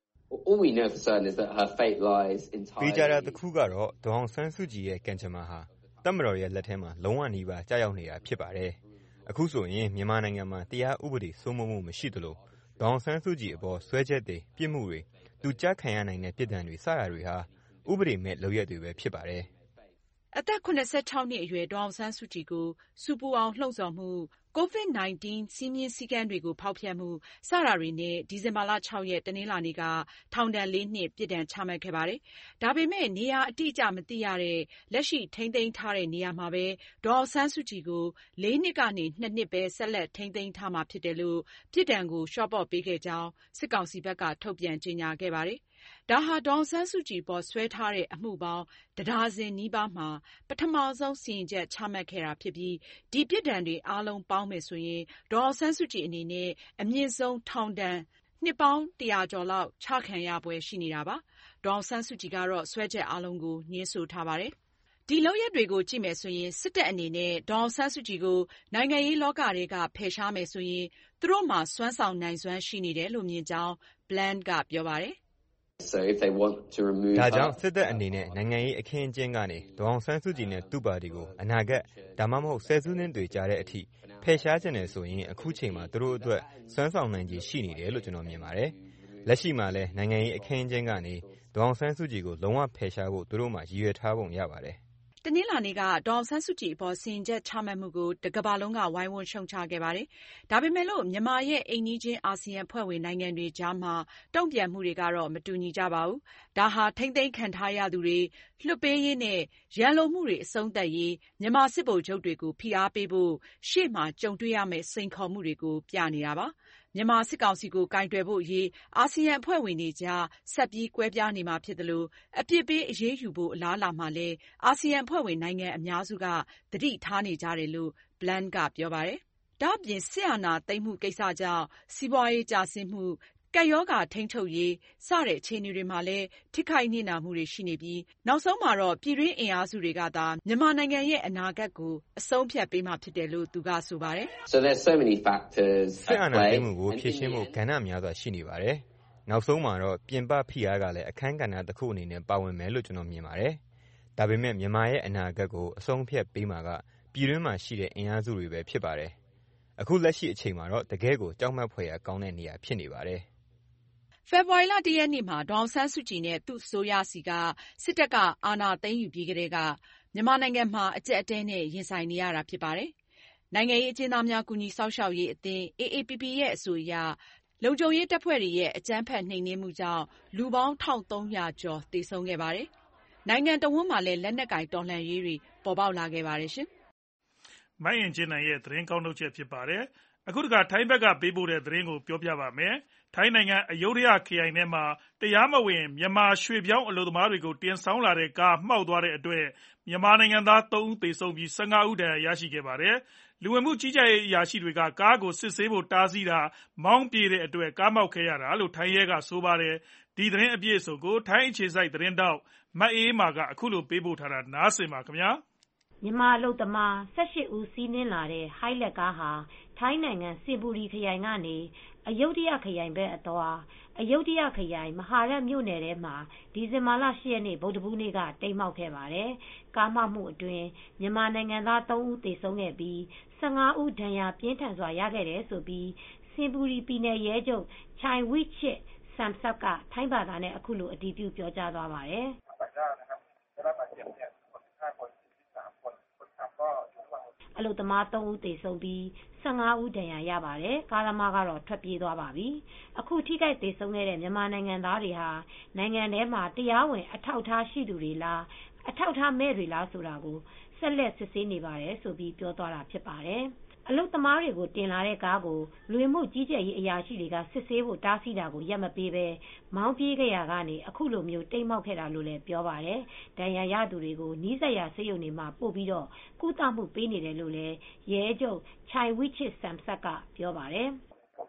သေချာတာတစ်ခုကတော့ဒေါ်အောင်ဆန်းစုကြည်ရဲ့ကံကြမ္မာဟာတပ်မတော်ရဲ့လက်ထဲမှာလုံးဝနီးပါးကျရောက်နေတာဖြစ်ပါတယ်။အခုဆိုရင်မြန်မာနိုင်ငံမှာတရားဥပဒေစိုးမိုးမှုမရှိသလိုဒေါ်အောင်ဆန်းစုကြည်အပေါ်ဆွဲချက်တွေပြစ်မှုတွေသူကြခံရနိုင်တဲ့ပြစ်ဒဏ်တွေစတာတွေဟာဥပဒေမဲ့လုပ်ရက်တွေပဲဖြစ်ပါတယ်။အသက် 76 နှစ်အရွယ်ဒေါ်အောင်ဆန်းစုကြည်ကိုဆူပူအောင်လှုံ့ဆော်မှု COVID-19 စည်းမျဉ်းစည်းကမ်းတွေကိုဖောက်ဖျက်မှုစတာတွေနဲ့ဒီဇင်ဘာလ 6 ရက်တနင်္လာနေ့ကထောင်ဒဏ် 4 နှစ်ပြစ်ဒဏ်ချမှတ်ခဲ့ပါတယ်။ဒါပေမဲ့နေရာအတိအကျမသိရတဲ့လက်ရှိထိန်းသိမ်းထားတဲ့နေရာမှာပဲဒေါ်အောင်ဆန်းစုကြည်ကို4 နှစ်ကနေ 2 နှစ်ပဲဆက်လက်ထိန်းသိမ်းထားမှာဖြစ်တယ်လို့ပြစ်ဒဏ်ကိုလျှော့ပေါ့ပေးခဲ့ကြောင်းစစ်ကောင်စီဘက်ကထုတ်ပြန်ကြေညာခဲ့ပါတယ်။ဒါဟာဒေါ်အောင်ဆန်းစုကြည်ပေါ်ဆွဲထားတဲ့အမှုပေါင်း1 ဒါဇင်နီးပါးမှာပထမဆုံးစီရင်ချက်ချမှတ်ခဲ့တာဖြစ်ပြီးဒီပြစ်ဒဏ်တွေအားလုံးပေါင်းမယ်ဆိုရင်ဒေါ်အောင်ဆန်းစုကြည်အနေနဲ့အမြင့်ဆုံးထောင်ဒဏ်နှစ်ပေါင်း100 ကျော်လောက်ချခံရပွဲရှိနေတာပါ။ဒေါ်အောင်ဆန်းစုကြည်ကတော့ဆွဲချက်အားလုံးကိုငြင်းဆိုထားပါတယ်။ဒီလုပ်ရပ်တွေကိုကြည့်မယ်ဆိုရင်စစ်တပ်အနေနဲ့ဒေါ်အောင်ဆန်းစုကြည်ကိုနိုင်ငံရေးလောကတွေကဖယ်ရှားမယ်ဆိုရင်သူတို့မှာစွမ်းဆောင်နိုင်စွမ်းရှိနေတယ်လို့မြင်ကြောင်း Bland ကပြောပါတယ်။ဒါကြောင့်စစ်တပ်အနေနဲ့နိုင်ငံရေးအခင်းအကျင်းကနေဒေါ်အောင်ဆန်းစုကြည်နဲ့သူ့ပါတီကိုအနာဂတ်ဒါမှမဟုတ်ဆယ်စုနှစ်တွေကြာတဲ့အထိဖယ်ရှားခြင်းနဲ့ဆိုရင်အခုချိန်မှာသူတို့အတွက်စွမ်းဆောင်နိုင်ခြေရှိနေတယ်လို့ကျွန်တော်မြင်ပါတယ်။လက်ရှိမှာလည်းနိုင်ငံရေးအခင်းအကျင်းကနေဒေါ်အောင်ဆန်းစုကြည်ကိုလုံးဝဖယ်ရှားဖို့သူတို့မှရည်ရွယ်ထားပုံရပါတယ်။တနင်္လာနေ့ကဒေါ်အောင်ဆန်းစုကြည်အပေါ်စီရင်ချက်ချမှတ်မှုကိုတကမ္ဘာလုံးကဝိုင်းဝန်းရှုံချခဲ့ပါတယ်။ဒါပေမဲ့လို့မြန်မာရဲ့အိမ်နီးချင်းအာဆီယံဖွဲ့ဝင်နိုင်ငံတွေကြားမှာတုံ့ပြန်မှုတွေကတော့မတူညီကြပါဘူး။ဒါဟာထိမ့်သိမ်းခံထားရသူတွေလွှတ်ပေးရေးနဲ့ရန်လိုမှုတွေအဆုံးသတ်ရေးမြန်မာစစ်ဗိုလ်ချုပ်တွေကိုဖိအားပေးဖို့ရှေ့မှာကြုံတွေ့ရမယ့်စိန်ခေါ်မှုတွေကိုပြနေတာပါ။မြန်မာစစ်ကောင်စီကိုကိုင်တွယ်ဖို့အရေးအာဆီယံအဖွဲ့ဝင်တွေကြားဆက်ပြီးကွဲပြားနေမှာဖြစ်သလိုအပြစ်ပေးအရေးယူဖို့အလားအလာမှာလည်းအာဆီယံအဖွဲ့ဝင်နိုင်ငံအများစုကသတိထားနေကြတယ်လို့ Bland ကပြောပါတယ်။ဒါ့အပြင်စစ်အာဏာသိမ်းမှုကိစ္စကြောင့်စီးပွားရေးကျဆင်းမှုကပ်ရောဂါထိန်းချုပ်ရေးစတဲ့အခြေအနေတွေမှာလည်းထိခိုက်နစ်နာမှုတွေရှိနေပြီးနောက်ဆုံးမှာတော့ပြည်တွင်းအင်အားစုတွေကသာမြန်မာနိုင်ငံရဲ့အနာဂတ်ကိုအဆုံးဖြတ်ပေးမှာဖြစ်တယ်လို့သူကဆိုပါတယ်။စစ်အာဏာသိမ်းမှုကိုဖြေရှင်းဖို့ကဏ္ဍများစွာရှိနေပါတယ်။နောက်ဆုံးမှာတော့ပြင်ပဖိအားကလည်းအခန်းကဏ္ဍတစ်ခုအနေနဲ့ပါဝင်မယ်လို့ကျွန်တော်မြင်ပါတယ်။ဒါပေမဲ့မြန်မာရဲ့အနာဂတ်ကိုအဆုံးဖြတ်ပေးမှာကပြည်တွင်းမှာရှိတဲ့အင်အားစုတွေပဲဖြစ်ပါတယ်။အခုလက်ရှိအချိန်မှာတော့တကယ်ကိုကြောက်မက်ဖွယ်ရာကောင်းတဲ့နေရာဖြစ်နေပါတယ်။ဖေဖော်ဝါရီလ 1 ရက်နေ့မှာဒေါ်အောင်ဆန်းစုကြည်နဲ့သူ့အစိုးရဆီကစစ်တပ်ကအာဏာသိမ်းယူပြီးကတည်းကမြန်မာနိုင်ငံမှာအကျပ်အတည်းနဲ့ရင်ဆိုင်နေရတာဖြစ်ပါတယ်။နိုင်ငံရေးအကျဉ်းသားများကူညီစောင့်ရှောက်ရေးအသင်း AAPP ရဲ့အဆိုအရလုံခြုံရေးတပ်ဖွဲ့တွေရဲ့အကြမ်းဖက်နှိမ်နင်းမှုကြောင့်လူပေါင်း 1,300 ကျော်သေဆုံးခဲ့ပါတယ်။နိုင်ငံတဝန်းမှာလည်းလက်နက်ကိုင်တော်လှန်ရေးတွေပေါ်ပေါက်လာခဲ့ပါတယ်ရှင်။မအင်ကြင်းနိုင်ရဲ့သတင်းကောက်နှုတ်ချက်ဖြစ်ပါတယ်။အခုတခါထိုင်းဘက်ကပေးပို့တဲ့သတင်းကိုပြောပြပါမယ်။ထိုင်းနိုင်ငံအယုဒ္ဓယခရိုင်ထဲမှာတရားမဝင်မြန်မာရွှေပြောင်းအလုပ်သမားတွေကိုတင်ဆောင်လာတဲ့ကားမှောက်သွားတဲ့အတွက်မြန်မာနိုင်ငံသား 3 ဦးသေဆုံးပြီး 15 ဦးဒဏ်ရာရရှိခဲ့ပါတယ်။လူဝင်မှုကြီးကြပ်ရေးအရာရှိတွေကကားကိုစစ်ဆေးဖို့တားဆီးတာမောင်းပြေးတဲ့အတွက်ကားမှောက်ခဲ့ရတာလို့ထိုင်းရဲကဆိုပါတယ်။ဒီသတင်းအပြည့်အစုံကိုထိုင်းအခြေစိုက်သတင်းတောက်မအေးမာကအခုလိုပေးပို့ထားတာနားဆင်ပါခင်ဗျာ။မြန်မာအလုပ်သမား18 ဦးစီးနင်းလာတဲ့ဟိုက်လက်ကားဟာထိုင်းနိုင်ငံစင်ဘူရီခရိုင်ကနေအယုဒ္ဓယခရိုင်ဘက်အသွားအယုဒ္ဓယခရိုင်မဟာရတ်မြို့နယ်ထဲမှာဒီဇင်ဘာလ 8 ရက်နေ့ဗုဒ္ဓဘူးနေ့ကတိမ်းမှောက်ခဲ့ပါတယ်။ကားမှောက်မှုအတွင်းမြန်မာနိုင်ငံသား 3 ဦးသေဆုံးခဲ့ပြီး 15 ဦးဒဏ်ရာပြင်းထန်စွာရခဲ့တယ်ဆိုပြီးစင်ဘူရီပြည်နယ်ရဲချုပ်ချိုင်ဝိချစ်ဆမ်ဆပ်ကထိုင်းဘာသာနဲ့အခုလိုအတည်ပြုပြောကြားသွားပါတယ်။အလုပ်သမား 3 ဦးသေဆုံးပြီး 15 ဦးဒဏ်ရာရပါတယ်။ကားသမားကတော့ထွက်ပြေးသွားပါပြီ။အခုထိခိုက်သေဆုံးခဲ့တဲ့မြန်မာနိုင်ငံသားတွေဟာနိုင်ငံထဲမှာတရားဝင်အထောက်အထားရှိသူတွေလားအထောက်အထားမဲ့တွေလားဆိုတာကိုဆက်လက်စစ်ဆေးနေပါတယ်ဆိုပြီးပြောသွားတာဖြစ်ပါတယ်။အလုပ်သမားတွေကိုတင်လာတဲ့ကားကိုလူဝင်မှုကြီးကြပ်ရေးအရာရှိတွေကစစ်ဆေးဖို့တားဆီးတာကိုရပ်မပေးဘဲမောင်းပြေးခဲ့ရကနေအခုလိုမျိုးတိမ်းမှောက်ခဲ့တာလို့လည်းပြောပါတယ်။ဒဏ်ရာရသူတွေကိုနီးစပ်ရာဆေးရုံတွေမှာပို့ပြီးတော့ကုသမှုပေးနေတယ်လို့လည်းရဲချုပ်ချိုင်ဝိချစ်ဆမ်ဆက်ကပြောပါတယ်။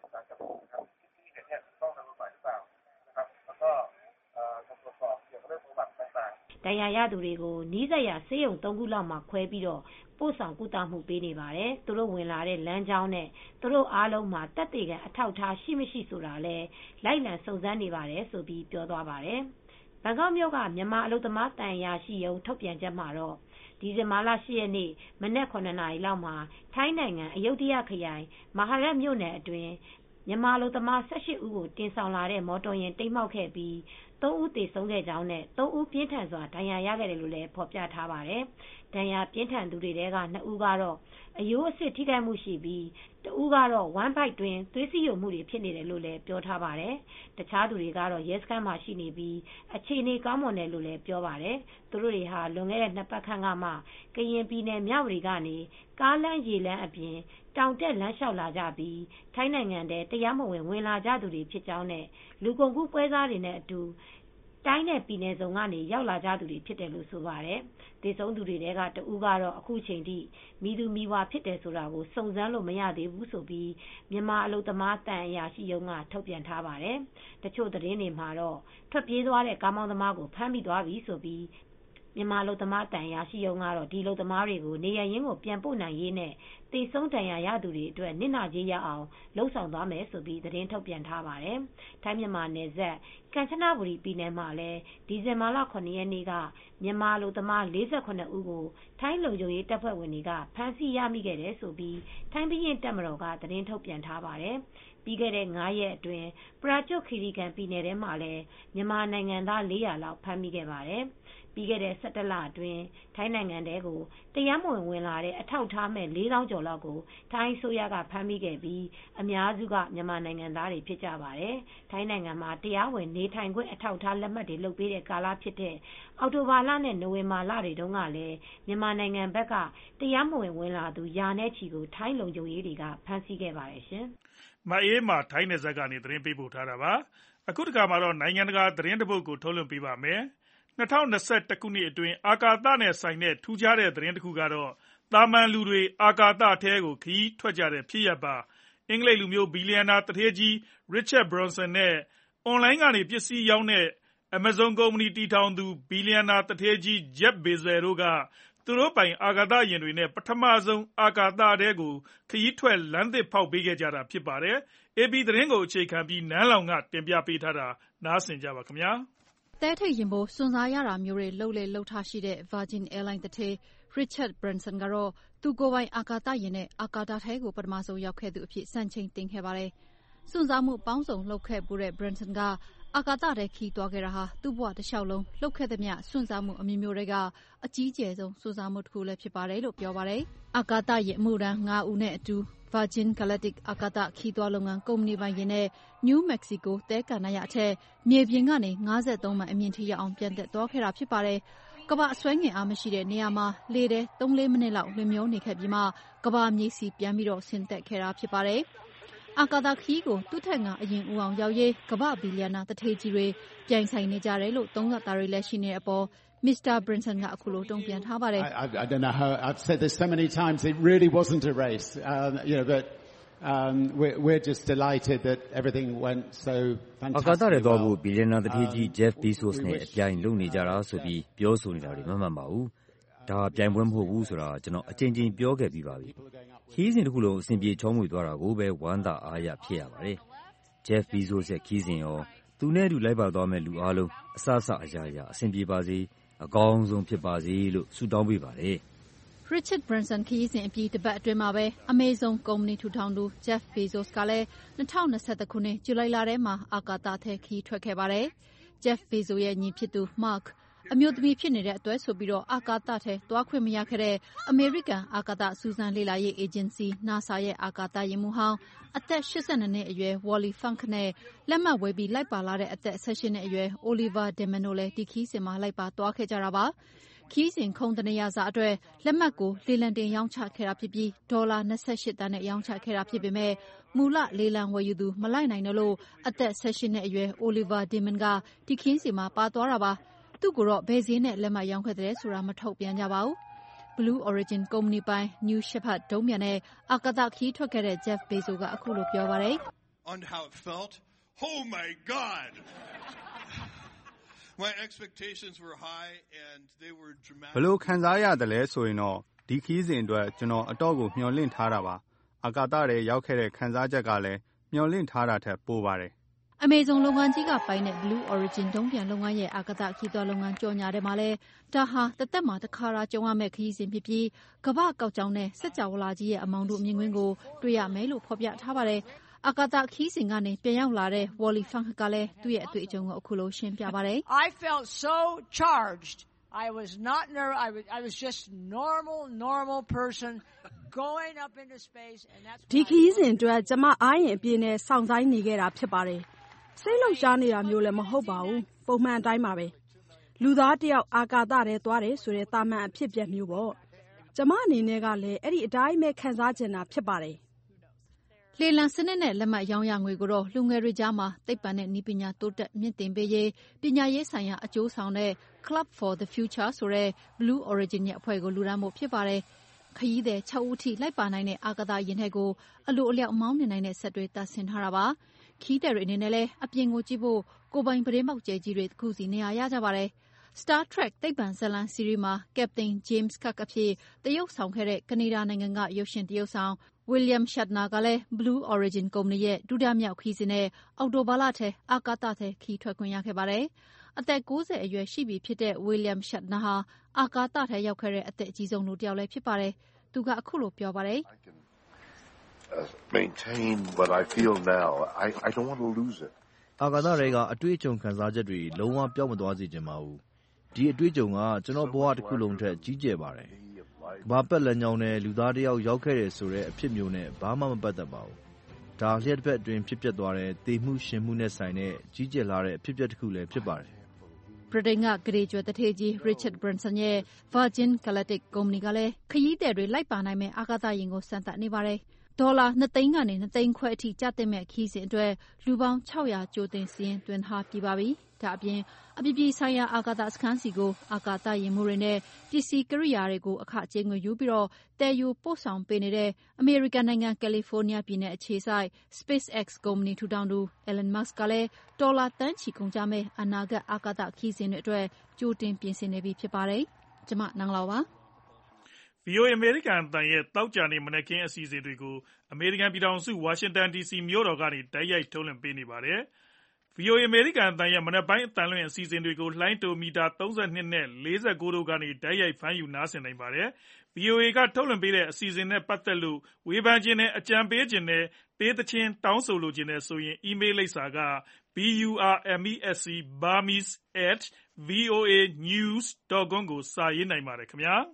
ဒဏ်ရာရသူတွေကိုနီးစပ်ရာဆေးရုံ 3 ခုလောက်မှာခွဲပြီးတော့ပို့ဆောင်ကုသမှုပေးနေပါတယ်။သူတို့ဝင်လာတဲ့လမ်းကြောင်းနဲ့သူတို့အားလုံးမှာတက်သေးကန်အထောက်အထားရှိမရှိဆိုတာလဲလိုက်လံစုံစမ်းနေပါတယ်ဆိုပြီးပြောသွားပါတယ်။ဘန်ကောက်မြို့ကမြန်မာအလုပ်သမားတန်ရာရှိရုံထုတ်ပြန်ချက်မှာတော့ဒီဇင်ဘာလ 8 ရက်နေ့မနက် 9 နာရီလောက်မှာထိုင်းနိုင်ငံအယုဒ္ဓယခရိုင်မဟာရတ်မြို့နယ်အတွင်းမြန်မာအလုပ်သမား 18 ဦးကိုတင်ဆောင်လာတဲ့မော်တော်ယာဉ်တိမ်းမှောက်ခဲ့ပြီး 3 ဦးသေဆုံးခဲ့ကြောင်းနဲ့ 3 ဦးပြင်းထန်စွာဒဏ်ရာရခဲ့တယ်လို့လည်းဖော်ပြထားပါတယ်။ဒဏ်ရာပြင်းထန်သူတွေထဲက 2 ဦးကတော့အရိုးအဆစ်ထိခိုက်မှုရှိပြီးတဦးကတော့ဝမ်းဗိုက်တွင်သွေးစည်းယိုမှုတွေဖြစ်နေတယ်လို့လည်းပြောထားပါတယ်။တခြားသူတွေကတော့ရဲစခန်းမှာရှိနေပြီးအခြေအနေကောင်းမွန်တယ်လို့လည်းပြောပါတယ်။သူတို့တွေဟာလွန်ခဲ့တဲ့ 2 ပတ်ခန့်ကမှကရင်ပြည်နယ်မြဝတီကနေကားလမ်းရေလမ်းအပြင်တောင်တက်လမ်းလျှောက်လာကြပြီးထိုင်းနိုင်ငံထဲတရားမဝင်ဝင်လာကြသူတွေဖြစ်ကြောင်းနဲ့လူကုန်ကူးပွဲစားတွေနဲ့အတူတိုင်းနဲ့ပြည်နယ်စုံကနေရောက်လာကြသူတွေဖြစ်တယ်လို့ဆိုပါတယ်။ဒေဆုံးသူတွေထဲကတဦးကတော့အခုချိန်ထိမိသူမိဘဖြစ်တယ်ဆိုတာကိုစုံစမ်းလို့မရသေးဘူးဆိုပြီးမြန်မာအလုပ်သမားတန်အရာရှိရုံးကထုတ်ပြန်ထားပါတယ်။တချို့သတင်းတွေမှာတော့ထွက်ပြေးသွားတဲ့ကားမောင်းသမားကိုဖမ်းမိသွားပြီဆိုပြီးမြန်မာအလုပ်သမားတန်ရာရှိရုံးကတော့ဒီအလုပ်သမားတွေကိုနေရရင်းကိုပြန်ပို့နိုင်ရေးနဲ့တေဆုံးတန်ရာရသူတွေအတွက်နစ်နာကြေးရအောင်လှုံ့ဆော်သွားမယ်ဆိုပြီးသတင်းထုတ်ပြန်ထားပါတယ်။ထိုင်းမြန်မာနယ်စပ်ကမ်ချနဘူရီပြည်နယ်မှာလည်းဒီဇင်ဘာလ 9 ရက်နေ့ကမြန်မာအလုပ်သမား 48 ဦးကိုထိုင်းလုံခြုံရေးတပ်ဖွဲ့ဝင်တွေကဖမ်းဆီးရမိခဲ့တယ်ဆိုပြီးထိုင်းဘုရင်တပ်မတော်ကသတင်းထုတ်ပြန်ထားပါတယ်။ပြီးခဲ့တဲ့ 5 ရက်အတွင်းပရာကျွတ်ခီရီကန်ပြည်နယ်ထဲမှာလည်းမြန်မာနိုင်ငံသား 400 လောက်ဖမ်းမိခဲ့ပါတယ်။ပြီးခဲ့တဲ့ 17 လအတွင်းထိုင်းနိုင်ငံထဲကိုတရားမဝင်ဝင်လာတဲ့အထောက်အထားမဲ့ 4,000 ကျော်လောက်ကိုထိုင်းအစိုးရကဖမ်းမိခဲ့ပြီးအများစုကမြန်မာနိုင်ငံသားတွေဖြစ်ကြပါတယ်။ထိုင်းနိုင်ငံမှာတရားဝင်နေထိုင်ခွင့်အထောက်အထားလက်မှတ်တွေလုပ်ပေးတဲ့ကာလဖြစ်တဲ့အောက်တိုဘာလနဲ့နိုဝင်ဘာလတွေတုန်းကလည်းမြန်မာနိုင်ငံဘက်ကတရားမဝင်ဝင်လာသူရာနဲ့ချီကိုထိုင်းလုံခြုံရေးတွေကဖမ်းဆီးခဲ့ပါတယ်ရှင်။မအေးမှာထိုင်းနယ်စပ်ကနေသတင်းပေးပို့ထားတာပါ။အခုတခါမှာတော့နိုင်ငံတကာသတင်းတစ်ပုဒ်ကိုထုတ်လွှင့်ပေးပါမယ်။2021 ခုနှစ်အတွင်းအာကာသနဲ့ဆိုင်တဲ့ထူးခြားတဲ့သတင်းတစ်ခုကတော့သာမန်လူတွေအာကာသထဲကိုခရီးထွက်ကြတဲ့ဖြစ်ရပ်ပါ။အင်္ဂလိပ်လူမျိုးဘီလီယံနာသူဌေးကြီး Richard Branson နဲ့အွန်လိုင်းကနေပစ္စည်းရောင်းတဲ့ Amazon ကုမ္ပဏီတည်ထောင်သူဘီလီယံနာသူဌေးကြီး Jeff Bezos တို့ကသူတို့ပိုင်အာကာသယာဉ်တွေနဲ့ပထမဆုံးအာကာသထဲကိုခရီးထွက်လမ်းသစ်ဖောက်ပေးခဲ့ကြတာဖြစ်ပါတယ်။ AP သတင်းကိုအခြေခံပြီးနန်းလောင်ကတင်ပြပေးထားတာနားဆင်ကြပါခင်ဗျာ။သဲထိတ်ရင်ဖို့စွန့်စားရတာမျိုးတွေလုပ်ထားရှိတဲ့ Virgin Airlines သူဌေး Richard Branson ကတော့သူကိုယ်ပိုင်အာကာသယာဉ်နဲ့အာကာသထဲကိုပထမဆုံးရောက်ခဲ့သူအဖြစ်စံချိန်တင်ခဲ့ပါတယ်။စွန့်စားမှုပေါင်းစုံလုပ်ခဲ့ပူးတဲ့ Branson ကအာကာသထဲခီးသွားခဲ့တာဟာသူ့ဘဝတစ်လျှောက်လုံးလုပ်ခဲ့သမျှစွန့်စားမှုအမျိုးမျိုးတွေကအကြီးကျယ်ဆုံးစွန့်စားမှုတစ်ခုလည်းဖြစ်ပါတယ်လို့ပြောပါတယ်။အာကာသယာဉ်အမှုထမ်း 5 ဦးနဲ့အတူ Virgin Galactic အာကာသခီးသွားလုပ်ငန်းကုမ္ပဏီပိုင်ယာဉ်နဲ့ New Mexico သဲကန္နာရအထက်မြေပြင်ကနေ53 မိုင်အမြင့်ထိရောက်အောင်ပြန်တက်သွားခဲ့တာဖြစ်ပါတယ်။ကမ္ဘာအစွမ်းငင်အားမရှိတဲ့နေရာမှာလေထဲ 3-4 မိနစ်လောက်လွင်မျောနေခဲ့ပြီးမှကမ္ဘာမြေစီပြန်ပြီးဆင်းသက်ခဲ့တာဖြစ်ပါတယ်။အာကာသခီးကိုသူ့ထက်ငါအရင်ဦးအောင်ရောက်ရေးကမ္ဘာဘီလီယံနာသူဌေးကြီးတွေပြိုင်ဆိုင်နေကြတယ်လို့သုံးသပ်တာတွေလည်းရှိနေတဲ့အပေါ် Mr. Branson ကအခုလိုတုံ့ပြန်ထားပါတယ်။ I don't know how I've said this so many times. It really wasn't a race, but we're just delighted that everything went so fantastic. အာကာသထဲသွားဖို့ဘီလီယံနာသူဌေးကြီး Jeff Bezos နဲ့အပြိုင်လုပ်နေကြတာဆိုပြီးပြောဆိုနေတာတွေမမှန်ပါဘူး။ဒါပြိုင်ပွဲမဟုတ်ဘူးဆိုတာကျွန်တော်အကြိမ်ကြိမ်ပြောခဲ့ပြီးပါပြီ။ခီးစဉ်တစ်ခုလုံးအဆင်ပြေချောမွေ့သွားတာကိုပဲဝမ်းသာအားရဖြစ်ရပါတယ်။ Jeff Bezos ရဲ့ခီးစဉ်ရောသူနဲ့အတူလိုက်ပါသွားမယ့်လူအားလုံးအစအရာရာအဆင်ပြေပါစေအကောင်းဆုံးဖြစ်ပါစေလို့ဆုတောင်းပေးပါတယ်။ Richard Branson ခရီးစဉ်အပြီးတစ်ပတ်အတွင်းမှာပဲ Amazon ကုမ္ပဏီထူထောင်သူ Jeff Bezos ကလည်း2021ခုနှစ်ဇူလိုင်လထဲမှာအာကာသထဲခရီးထွက်ခဲ့ပါတယ်။ Jeff Bezos ရဲ့ညီဖြစ်သူ Mark အမျိုးသမီးဖြစ်နေတဲ့အတွက်ဆိုပြီးအာကာသထဲသွားခွင့်မရခဲ့တဲ့အမေရိကန်အာကာသစူးစမ်းလေ့လာရေးအေဂျင်စီ NASA ရဲ့အာကာသယာဉ်မှူးဟောင်းအသက်82နှစ်အရွယ် Wally Funk နဲ့လက်မှတ်ဝယ်ပြီးလိုက်ပါလာတဲ့အသက်18နှစ်အရွယ် Oliver Demon တို့လည်းဒီခရီးစဉ်မှာလိုက်ပါသွားခဲ့ကြတာပါ။ခရီးစဉ်ခုံတနေရာစာအတွက်လက်မှတ်ကိုလေလံတင်ရောင်းချခဲ့တာဖြစ်ပြီးဒေါ်လာ28သန်းနဲ့ရောင်းချခဲ့တာဖြစ်ပေမဲ့မူလလေလံဝယ်ယူသူမလိုက်နိုင်တော့လို့အသက်18နှစ်အရွယ် Oliver Demon ကဒီခရီးစဉ်မှာပါသွားတာပါ။သူ့ကိုတော့ဘယ်ဈေးနဲ့လက်မှတ်ရောင်းခဲ့တယ်ဆိုတာမထုတ်ပြန်ကြပါဘူး။ Blue Origin ကုမ္ပဏီပိုင် New Shepard ဒုံးပျံနဲ့အာကာသခရီးထွက်ခဲ့တဲ့ Jeff Bezos ကအခုလိုပြောပါတယ်။ On how it felt. Oh my God. My expectations were high and they were dramatic. ဘယ်လိုခံစားရတယ်လဲဆိုရင်တော့ဒီခီးစဉ်အတွက်ကျွန်တော်အတော့ကိုမျှော်လင့်ထားတာပါ။အာကာသထဲရောက်ခဲ့တဲ့ခံစားချက်ကလည်းမျှော်လင့်ထားတာထက်ပိုပါတယ်။ Amazon လုပ်ငန်းကြီးကပိုင်တဲ့ Blue Origin ဒုံးပျံလုပ်ငန်းရဲ့အာကာသခရီးသွားလုပ်ငန်းကြော်ညာထဲမှာလည်းဒါဟာတစ်သက်မှာတစ်ခါကြုံရမယ့်ခရီးစဉ်ဖြစ်ပြီးကမ္ဘာကောက်ကြောင်းနဲ့စက်ကြဝဠာကြီးရဲ့အမောင်တို့မြင်ကွင်းကိုတွေ့ရမယ်လို့ဖော်ပြထားပါတယ်။အာကာသခရီးစဉ်ကနေပြန်ရောက်လာတဲ့ Wally Funk ကလည်းသူ့ရဲ့အတွေ့အကြုံကိုအခုလိုရှင်းပြပါတယ်။ I felt so charged. I was not nervous. I was just normal person going up into space and that's ဒီခရီးစဉ်အတွက်ကျမအားရင်အပြည့်နဲ့စောင့်ဆိုင်နေခဲ့တာဖြစ်ပါတယ်။စိတ်လှုပ်ရှားနေတာမျိုးလည်းမဟုတ်ပါဘူး။ပုံမှန်အတိုင်းပါပဲ။လူသားတယောက်အာကာသထဲသွားတယ်ဆိုတဲ့တာမန်အဖြစ်အပျက်မျိုးပေါ့။ကျမအနေနဲ့ကလည်းအဲ့ဒီအတိုင်းပဲခံစားချင်တာဖြစ်ပါတယ်။လေလံစနစ်နဲ့လက်မှတ်ရောင်းရငွေကိုတော့လူငယ်တွေကြားမှာသိပ္ပံနဲ့နည်းပညာတိုးတက်မြင့်တင်ပေးရေးပညာရေးဆိုင်ရာအကျိုးဆောင်တဲ့ Club for the Future ဆိုတဲ့ Blue Origin ရဲ့အဖွဲ့ကိုလူတန်းဖို့ဖြစ်ပါတယ်။ခရီးသည်6ဦးထိလိုက်ပါနိုင်တဲ့အာကာသယာဉ်ထဲကိုအလိုအလျောက်မောင်းနေနိုင်တဲ့စက်တွေတပ်ဆင်ထားတာပါ။ခီးသည်တွေအနေနဲ့လည်းအပြင်ကိုကြည့်ဖို့ကိုယ်ပိုင်ပတင်းပေါက်ကျဲကြီးတွေတစ်ခုစီနေရာရကြပါတယ်။ Star Trek သိပ္ပံဇာတ်လမ်းစီးရီးမှာ Captain James Kirk အဖြစ်တရုတ်ဆောင်ခဲ့တဲ့ကနေဒါနိုင်ငံကရုပ်ရှင်တရုတ်ဆောင် William Shatner ကလည်း Blue Origin ကုမ္ပဏီရဲ့ဒုတိယမြောက်ခရီးစဉ်နဲ့အောက်တိုဘာလထဲအာကာသထဲခရီးထွက်ခွင့်ရခဲ့ပါတယ်။အသက်90အရွယ်ရှိပြီဖြစ်တဲ့ William Shatner ဟာအာကာသထဲရောက်ခဲ့တဲ့အသက်အကြီးဆုံးလူတစ်ယောက်လည်းဖြစ်ပါတယ်။သူကအခုလိုပြောပါတယ် maintain what I feel now. I don't want to lose it. အာကာသတွေကအတွေ့အကြုံခံစားချက်တွေလုံးဝပျောက်မသွားစေချင်ပါဘူး။ဒီအတွေ့အကြုံကကျွန်တော်ဘဝတစ်ခုလုံးထက်ကြီးကျယ်ပါတယ်။ကမ္ဘာပတ်လမ်းကြောင်းနဲ့လူသားတစ်ယောက်ရောက်ခဲ့တယ်ဆိုတဲ့အဖြစ်မျိုးနဲ့ဘာမှမပတ်သက်ပါဘူး။ဒါလျှက်တစ်ဖက်အတွင်းဖြစ်ပျက်သွားတဲ့သေမှုရှင်မှုနဲ့ဆိုင်တဲ့ကြီးကျယ်လာတဲ့အဖြစ်အပျက်တစ်ခုလည်းဖြစ်ပါတယ်။ဗြိတိန်ကဂရေကျွဲတထေးကြီး Richard Branson ရဲ့ Virgin Galactic ကုမ္ပဏီကလည်းခရီးသည်တွေလိုက်ပါနိုင်မယ့်အာကာသယာဉ်ကိုစမ်းသပ်နေပါတယ်။ဒေါ်လာ2သိန်းကနေ2သိန်းခွဲအထိကျသင့်မဲ့ခီးစဉ်အတွက်လူပေါင်း600ကြိုတင်စာရင်းသွင်းထားပြီးပါပြီ။ဒါအပြင်အပြည်ပြည်ဆိုင်ရာအာကာသစခန်းစီကိုအာကာသယာဉ်မှူးတွေနဲ့ပစ္စည်းကိရိယာတွေကိုအခကြေးငွေယူပြီးတော့တည်ယူပို့ဆောင်ပေးနေတဲ့အမေရိကန်နိုင်ငံကယ်လီဖိုးနီးယားပြည်နယ်အခြေစိုက် SpaceX ကုမ္ပဏီထူထောင်သူ Elon Musk ကလည်းဒေါ်လာတန်းချီကုန်ကြမဲ့အနာဂတ်အာကာသခီးစဉ်တွေအတွက်ကြိုတင်ပြင်ဆင်နေပြီဖြစ်ပါတယ်။ကျွန်မနန်းလောင်ပါ VOA အမေရိကန်အသံရဲ့တောက်ကြနေမနက်ခင်းအစီအစဉ်တွေကိုအမေရိကန်ပြည်ထောင်စုဝါရှင်တန် DC မြို့တော်ကနေတိုက်ရိုက်ထုတ်လွှင့်ပေးနေပါတယ်။ VOA အမေရိကန်အသံရဲ့မနက်ပိုင်းအသံလွှင့်အစီအစဉ်တွေကိုလှိုင်းတိုမီတာ32နဲ့49တို့ကနေတိုက်ရိုက်ဖမ်းယူနားဆင်နိုင်ပါတယ်။ VOA ကထုတ်လွှင့်ပေးတဲ့အစီအစဉ်နဲ့ပတ်သက်လို့ဝေဖန်ခြင်းနဲ့အကြံပေးခြင်းနဲ့ပေးသချင်းတောင်းဆိုလိုခြင်းနဲ့ဆိုရင် email လိပ်စာကburmese@voanews.com ကိုစာရေးနိုင်ပါတယ်ခင်ဗျာ။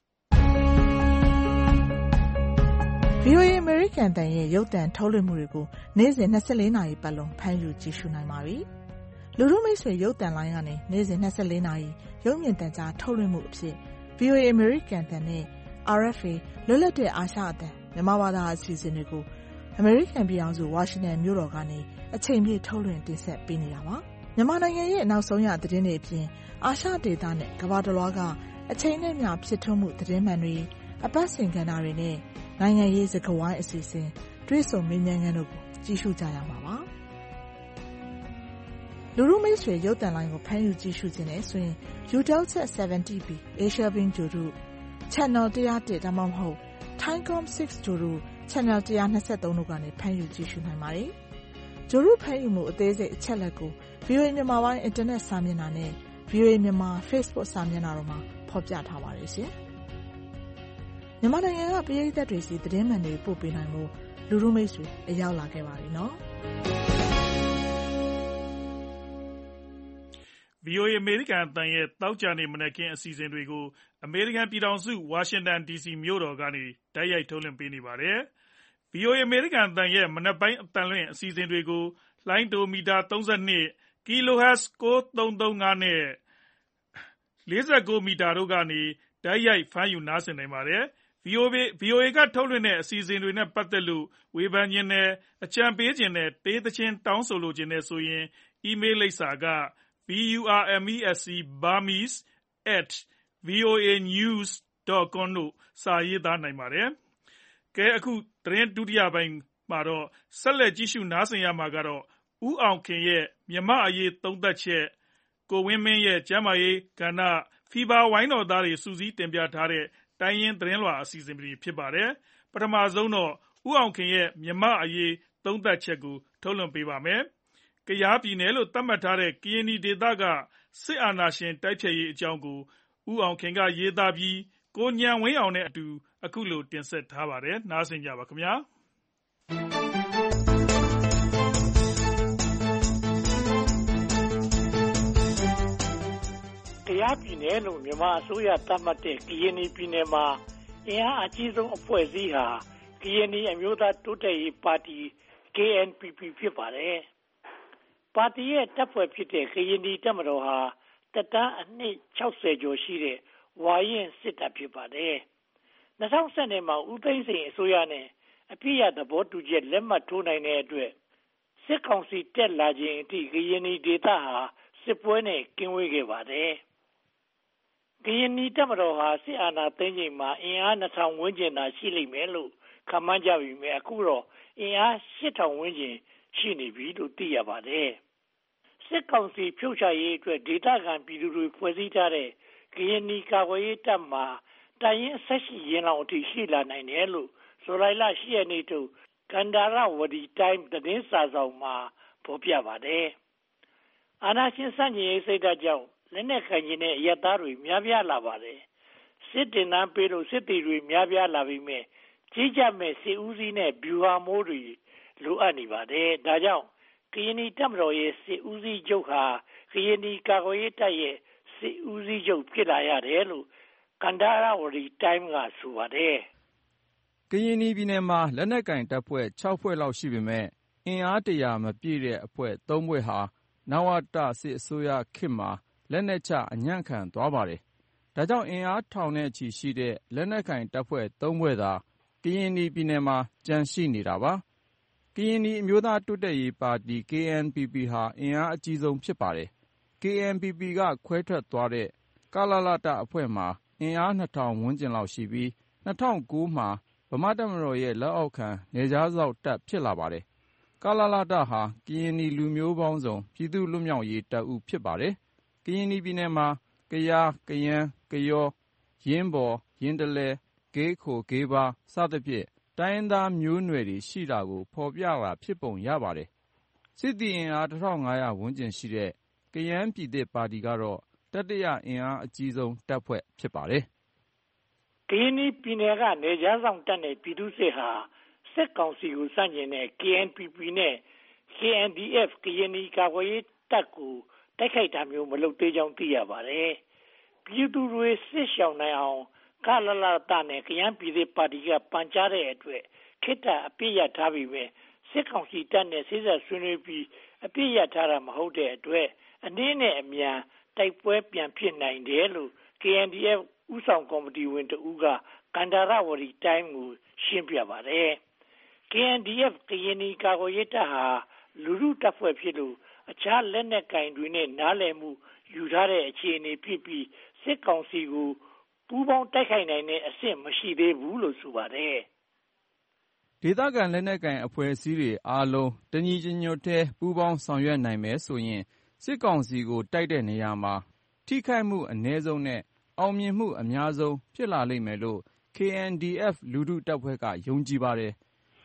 VOA အမေရိကန်အသံရဲ့ရုပ်သံထုတ်လွှင့်မှုတွေကိုနေ့စဉ်24နာရီပတ်လုံးဖမ်းယူကြည့်ရှုနိုင်ပါပြီ။လူထုမိတ်ဆွေရုပ်သံလိုင်းကနေနေ့စဉ်24နာရီရုပ်မြင်သံကြားထုတ်လွှင့်မှုအဖြစ် VOA အမေရိကန်အသံနဲ့ RFA လွတ်လပ်တဲ့အာရှအသံမြန်မာဘာသာအစီအစဉ်တွေကိုအမေရိကန်ပြည်ထောင်စုဝါရှင်တန်မြို့တော်ကနေအချိန်ပြည့်ထုတ်လွှင့်တင်ဆက်ပေးနေတာပါ။မြန်မာနိုင်ငံရဲ့နောက်ဆုံးရသတင်းတွေအပြင်အာရှဒေသနဲ့ကမ္ဘာတစ်လွှားကအချိန်နဲ့မျှဖြစ်ထွန်းမှုသတင်းမှန်တွေအပတ်စဉ်ကဏ္ဍတွေနဲ့နိုင်ငံရေးစကားဝိုင်းအစီအစဉ်တွေ့ဆုံမေးမြန်းခန်းတို့ကိုကြည့်ရှုကြရမှာပါလူထုမိတ်ဆွေရုပ်သံလိုင်းကိုဖမ်းယူကြည့်ရှုခြင်းနဲ့ဆိုရင် Eutelsat 70B Asia Beam ကြိုတို့ Channel 101ဒါမှမဟုတ် Thaicom 6ကြိုတို့ Channel 123တို့ကနေဖမ်းယူကြည့်ရှုနိုင်ပါတယ်ဂြိုလ်တုဖမ်းယူမှုအသေးစိတ်အချက်အလက်ကို VOA မြန်မာပိုင်းအင်တာနက်စာမျက်နှာနဲ့ VOA မြန်မာ Facebook စာမျက်နှာတို့မှာဖော်ပြထားပါတယ်ရှင်။မြန်မာနိုင်ငံကပရိသတ်တွေစီသတင်းမှန်တွေပို့ပေးနိုင်မှုလူထုမိတ်ဆွေအရောက်လာခဲ့ပါပြီနော်။ VOA အမေရိကန်အသံရဲ့သောကြာနေ့မနက်ခင်းအစီအစဉ်တွေကိုအမေရိကန်ပြည်ထောင်စုဝါရှင်တန် DC မြို့တော်ကနေတိုက်ရိုက်ထုတ်လွှင့်ပေးနေပါတယ်။ VOA အမေရိကန်အသံရဲ့မနက်ပိုင်းအသံလွှင့်အစီအစဉ်တွေကိုလှိုင်းတိုမီတာ 32 kHz 9335 နဲ့ 49 မီတာတို့ကနေတိုက်ရိုက်ဖမ်းယူနားဆင်နိုင်ပါတယ်။ VOA ကထုတ်လွှင့်တဲ့အစီအစဉ်တွေနဲ့ပတ်သက်လို့ဝေဖန်ချင်တယ်အကြံပေးချင်တယ်တေးသချင်းတောင်းဆိုလိုချင်တယ်ဆိုရင်အီးမေးလ်လိပ်စာကburmese@voanews.com တို့စာရေးသားနိုင်ပါတယ်။အခုသတင်းဒုတိယပိုင်းမှာတော့ဆက်လက်ကြည့်ရှုနားဆင်ရမှာကတော့ဦးအောင်ခင်ရဲ့မြန်မာ့အရေးသုံးသပ်ချက်ကိုဝင်းမင်းရဲ့ကျန်းမာရေးကဏ္ဍဖီဗာဝိုင်းတော်သားတွေစူးစီးတင်ပြထားတဲ့တိုင်းရင်းသတင်းလွှာအစီအစဉ်တွေဖြစ်ပါတယ်။ပထမဆုံးတော့ဦးအောင်ခင်ရဲ့မြန်မာ့အရေးသုံးသပ်ချက်ကိုထုတ်လွှင့်ပေးပါမယ်။ကယားပြည်နယ်လို့သတ်မှတ်ထားတဲ့ကရင်နီဒေသကစစ်အာဏာရှင်တိုက်ဖျက်ရေးအကြောင်းကိုဦးအောင်ခင်ကရေးသားပြီးကိုဉာဏ်ဝင်းအောင်နဲ့အတူအခုလိုတင်ဆက်ထားပါတယ်။နားဆင်ကြပါခင်ဗျာ။ကယားပြည်နယ်လို့မြန်မာအစိုးရသတ်မှတ်တဲ့ကရင်နီပြည်နယ်မှာအင်အားအကြီးဆုံးအဖွဲ့အစည်းဟာကရင်နီအမျိုးသားတိုးတက်ရေးပါတီ KNPP ဖြစ်ပါတယ်။ပါတီရဲ့တပ်ဖွဲ့ဖြစ်တဲ့ကရင်နီတပ်မတော်ဟာတပ်တန်းအနှစ်60ကျော်ရှိတဲ့ဝါရင်စစ်တပ်ဖြစ်ပါတယ်။2010မှာဦးသိန်းစိန်အစိုးရနဲ့အပြည့်အသဘောတူချက်လက်မှတ်ထိုးနိုင်တဲ့အတွက်စစ်ကောင်စီတက်လာခြင်းအထိကရင်နီဒေသဟာစစ်ပွဲနဲ့ကင်းဝေးခဲ့ပါတယ်။ကရင်နီတပ်မတော်ဟာစစ်အာဏာသိမ်းချိန်မှာအင်အား2000ဝန်းကျင်သာရှိလိမ့်မယ်လို့ခန့်မှန်းကြပြီမဲ့အခုတော့အင်အား8000ဝန်းကျင်ရှိနေပြီလို့သိရပါတယ်။စစ်ကောင်စီဖြုတ်ချရေးအတွက်ဒေသခံပြည်သူတွေဖွဲ့စည်းထားတဲ့ကရင်နီကာကွယ်ရေးတပ်မှာတိုင်းရင်း18ရင်လောက်အထိရှိလာနိုင်တယ်လို့ဇူလိုင်လ10ရက်နေ့ထုတ်ကန်ဒါရဝတီတိုင်းသတင်းစာဆောင်မှာဖော်ပြပါတယ်။အာဏာရှင်စန့်ကျင်ရေးစိတ်ဓာတ်ကြောင့်လက်နက်ခံခြင်းနဲ့အရပ်သားတွေများပြားလာပါတယ်။စစ်တင်နှန်းပေးလို့စစ်တီတွေများပြားလာပြီးမြဲကြီးကြမဲ့စစ်ဦးစီးနဲ့ဗျူဟာမိုးတွေလိုအပ်နေပါတယ်။ဒါကြောင့်ကရင်နီတပ်မတော်ရဲ့စစ်ဦးစီးချုပ်ဟာကရင်နီကာကွယ်ရေးတပ်ရဲ့စစ်ဦးစီးချုပ်ဖြစ်လာရတယ်လို့ကန်ဒါရဝတီတိုင်းကဆိုပါတယ်။ကရင်နီပြည်နယ်မှာလက်နက်ကင်တပ်ဖွဲ့6ဖွဲ့လောက်ရှိပေမဲ့အင်အား100မပြည့်တဲ့အဖွဲ့3ဖွဲ့ဟာနဝတစစ်အစိုးရခေတ်မှာလက်နက်ချအညံ့ခံသွားပါတယ်။ဒါကြောင့်အင်အားထောင်နဲ့ချီရှိတဲ့လက်နက်ကင်တပ်ဖွဲ့3ဖွဲ့သာကရင်နီပြည်နယ်မှာကျန်ရှိနေတာပါ။ကရင်နီအမျိုးသားတိုးတက်ရေးပါတီ KNPP ဟာအင်အားအကြီးဆုံးဖြစ်ပါတယ်။ KNPP ကခွဲထွက်သွားတဲ့ကလလတအဖွဲ့မှာအင်အား2000ဝန်းကျင်လောက်ရှိပြီး2009မှာဗမာတပ်မတော်ရဲ့လက်အောက်ခံနယ်ခြားစောင့်တပ်ဖြစ်လာပါတယ်။ကလလတဟာကရင်နီလူမျိုးပေါင်းစုံပြည်သူ့လွတ်မြောက်ရေးတပ်ဦးဖြစ်ပါတယ်။ကရင်နီပြည်နယ်မှာကယားကယန်းကယောရင်းဘော်ရင်းတလဲဂေးခိုဂေးပါစသဖြင့်တိုင်းရင်းသားမျိုးနွယ်တွေရှိတာကိုဖော်ပြတာဖြစ်ပုံရပါတယ်။စစ်သည်အင်အား1500ဝန်းကျင်ရှိတဲ့ကယန်းပြည်သစ်ပါတီကတော့တတိယအင်အားအကြီးဆုံးတပ်ဖွဲ့ဖြစ်ပါတယ်။ကရင်နီပြည်နယ်ကနေကြားဆောင်တပ်နဲ့ပြည်သူ့စစ်ဟာစစ်ကောင်စီကိုစန့်ကျင်တဲ့ KNPP နဲ့ KNDF ကရင်နီကာကွယ်ရေးတပ်ကိုတိုက်ခိုက်တာမျိုးမလုပ်သေးကြောင်းသိရပါတယ်။ပြည်သူတွေစစ်ရှောင်နိုင်အောင်ကလလတနဲ့ကယန်းပြည်သစ်ပါတီကပန်ကြားတဲ့အတွက်ခေတ္တအပြစ်ရထားပြီးပဲစစ်ကောင်စီတပ်နဲ့စစ်ဆက်ဆွေးနွေးပြီးအပြစ်ရထားတာမဟုတ်တဲ့အတွက်အနည်းနဲ့အမြန်တိုက်ပွဲပြန်ဖြစ်နိုင်တယ်လို့ KNDF ဥဆောင်ကော်မတီဝင်တဦးကကန်ဒါရဝတီတိုင်းကိုရှင်းပြပါတယ်။ KNDF ကရင်နီကာကွယ်ရေးတပ်ဟာလူထုတပ်ဖွဲ့ဖြစ်လို့အခြားလက်နက်ကင်တွေနဲ့နားလည်မှုယူထားတဲ့အခြေအနေဖြစ်ပြီးစစ်ကောင်စီကိုပူးပေါင်းတိုက်ခိုက်နိုင်တဲ့အဆင့်မရှိသေးဘူးလို့ဆိုပါတယ်။ဒေသခံလက်နက်ကင်အဖွဲ့အစည်းတွေအားလုံးတညီတညွတ်တည်းပူးပေါင်းဆောင်ရွက်နိုင်မယ်ဆိုရင်စစ်ကောင်စီကိုတိုက်တဲ့နေရာမှာထိခိုက်မှုအနည်းဆုံးနဲ့အောင်မြင်မှုအများဆုံးဖြစ်လာလိမ့်မယ်လို့ KNDF လူထုတပ်ဖွဲ့ကယုံကြည်ပါတယ်။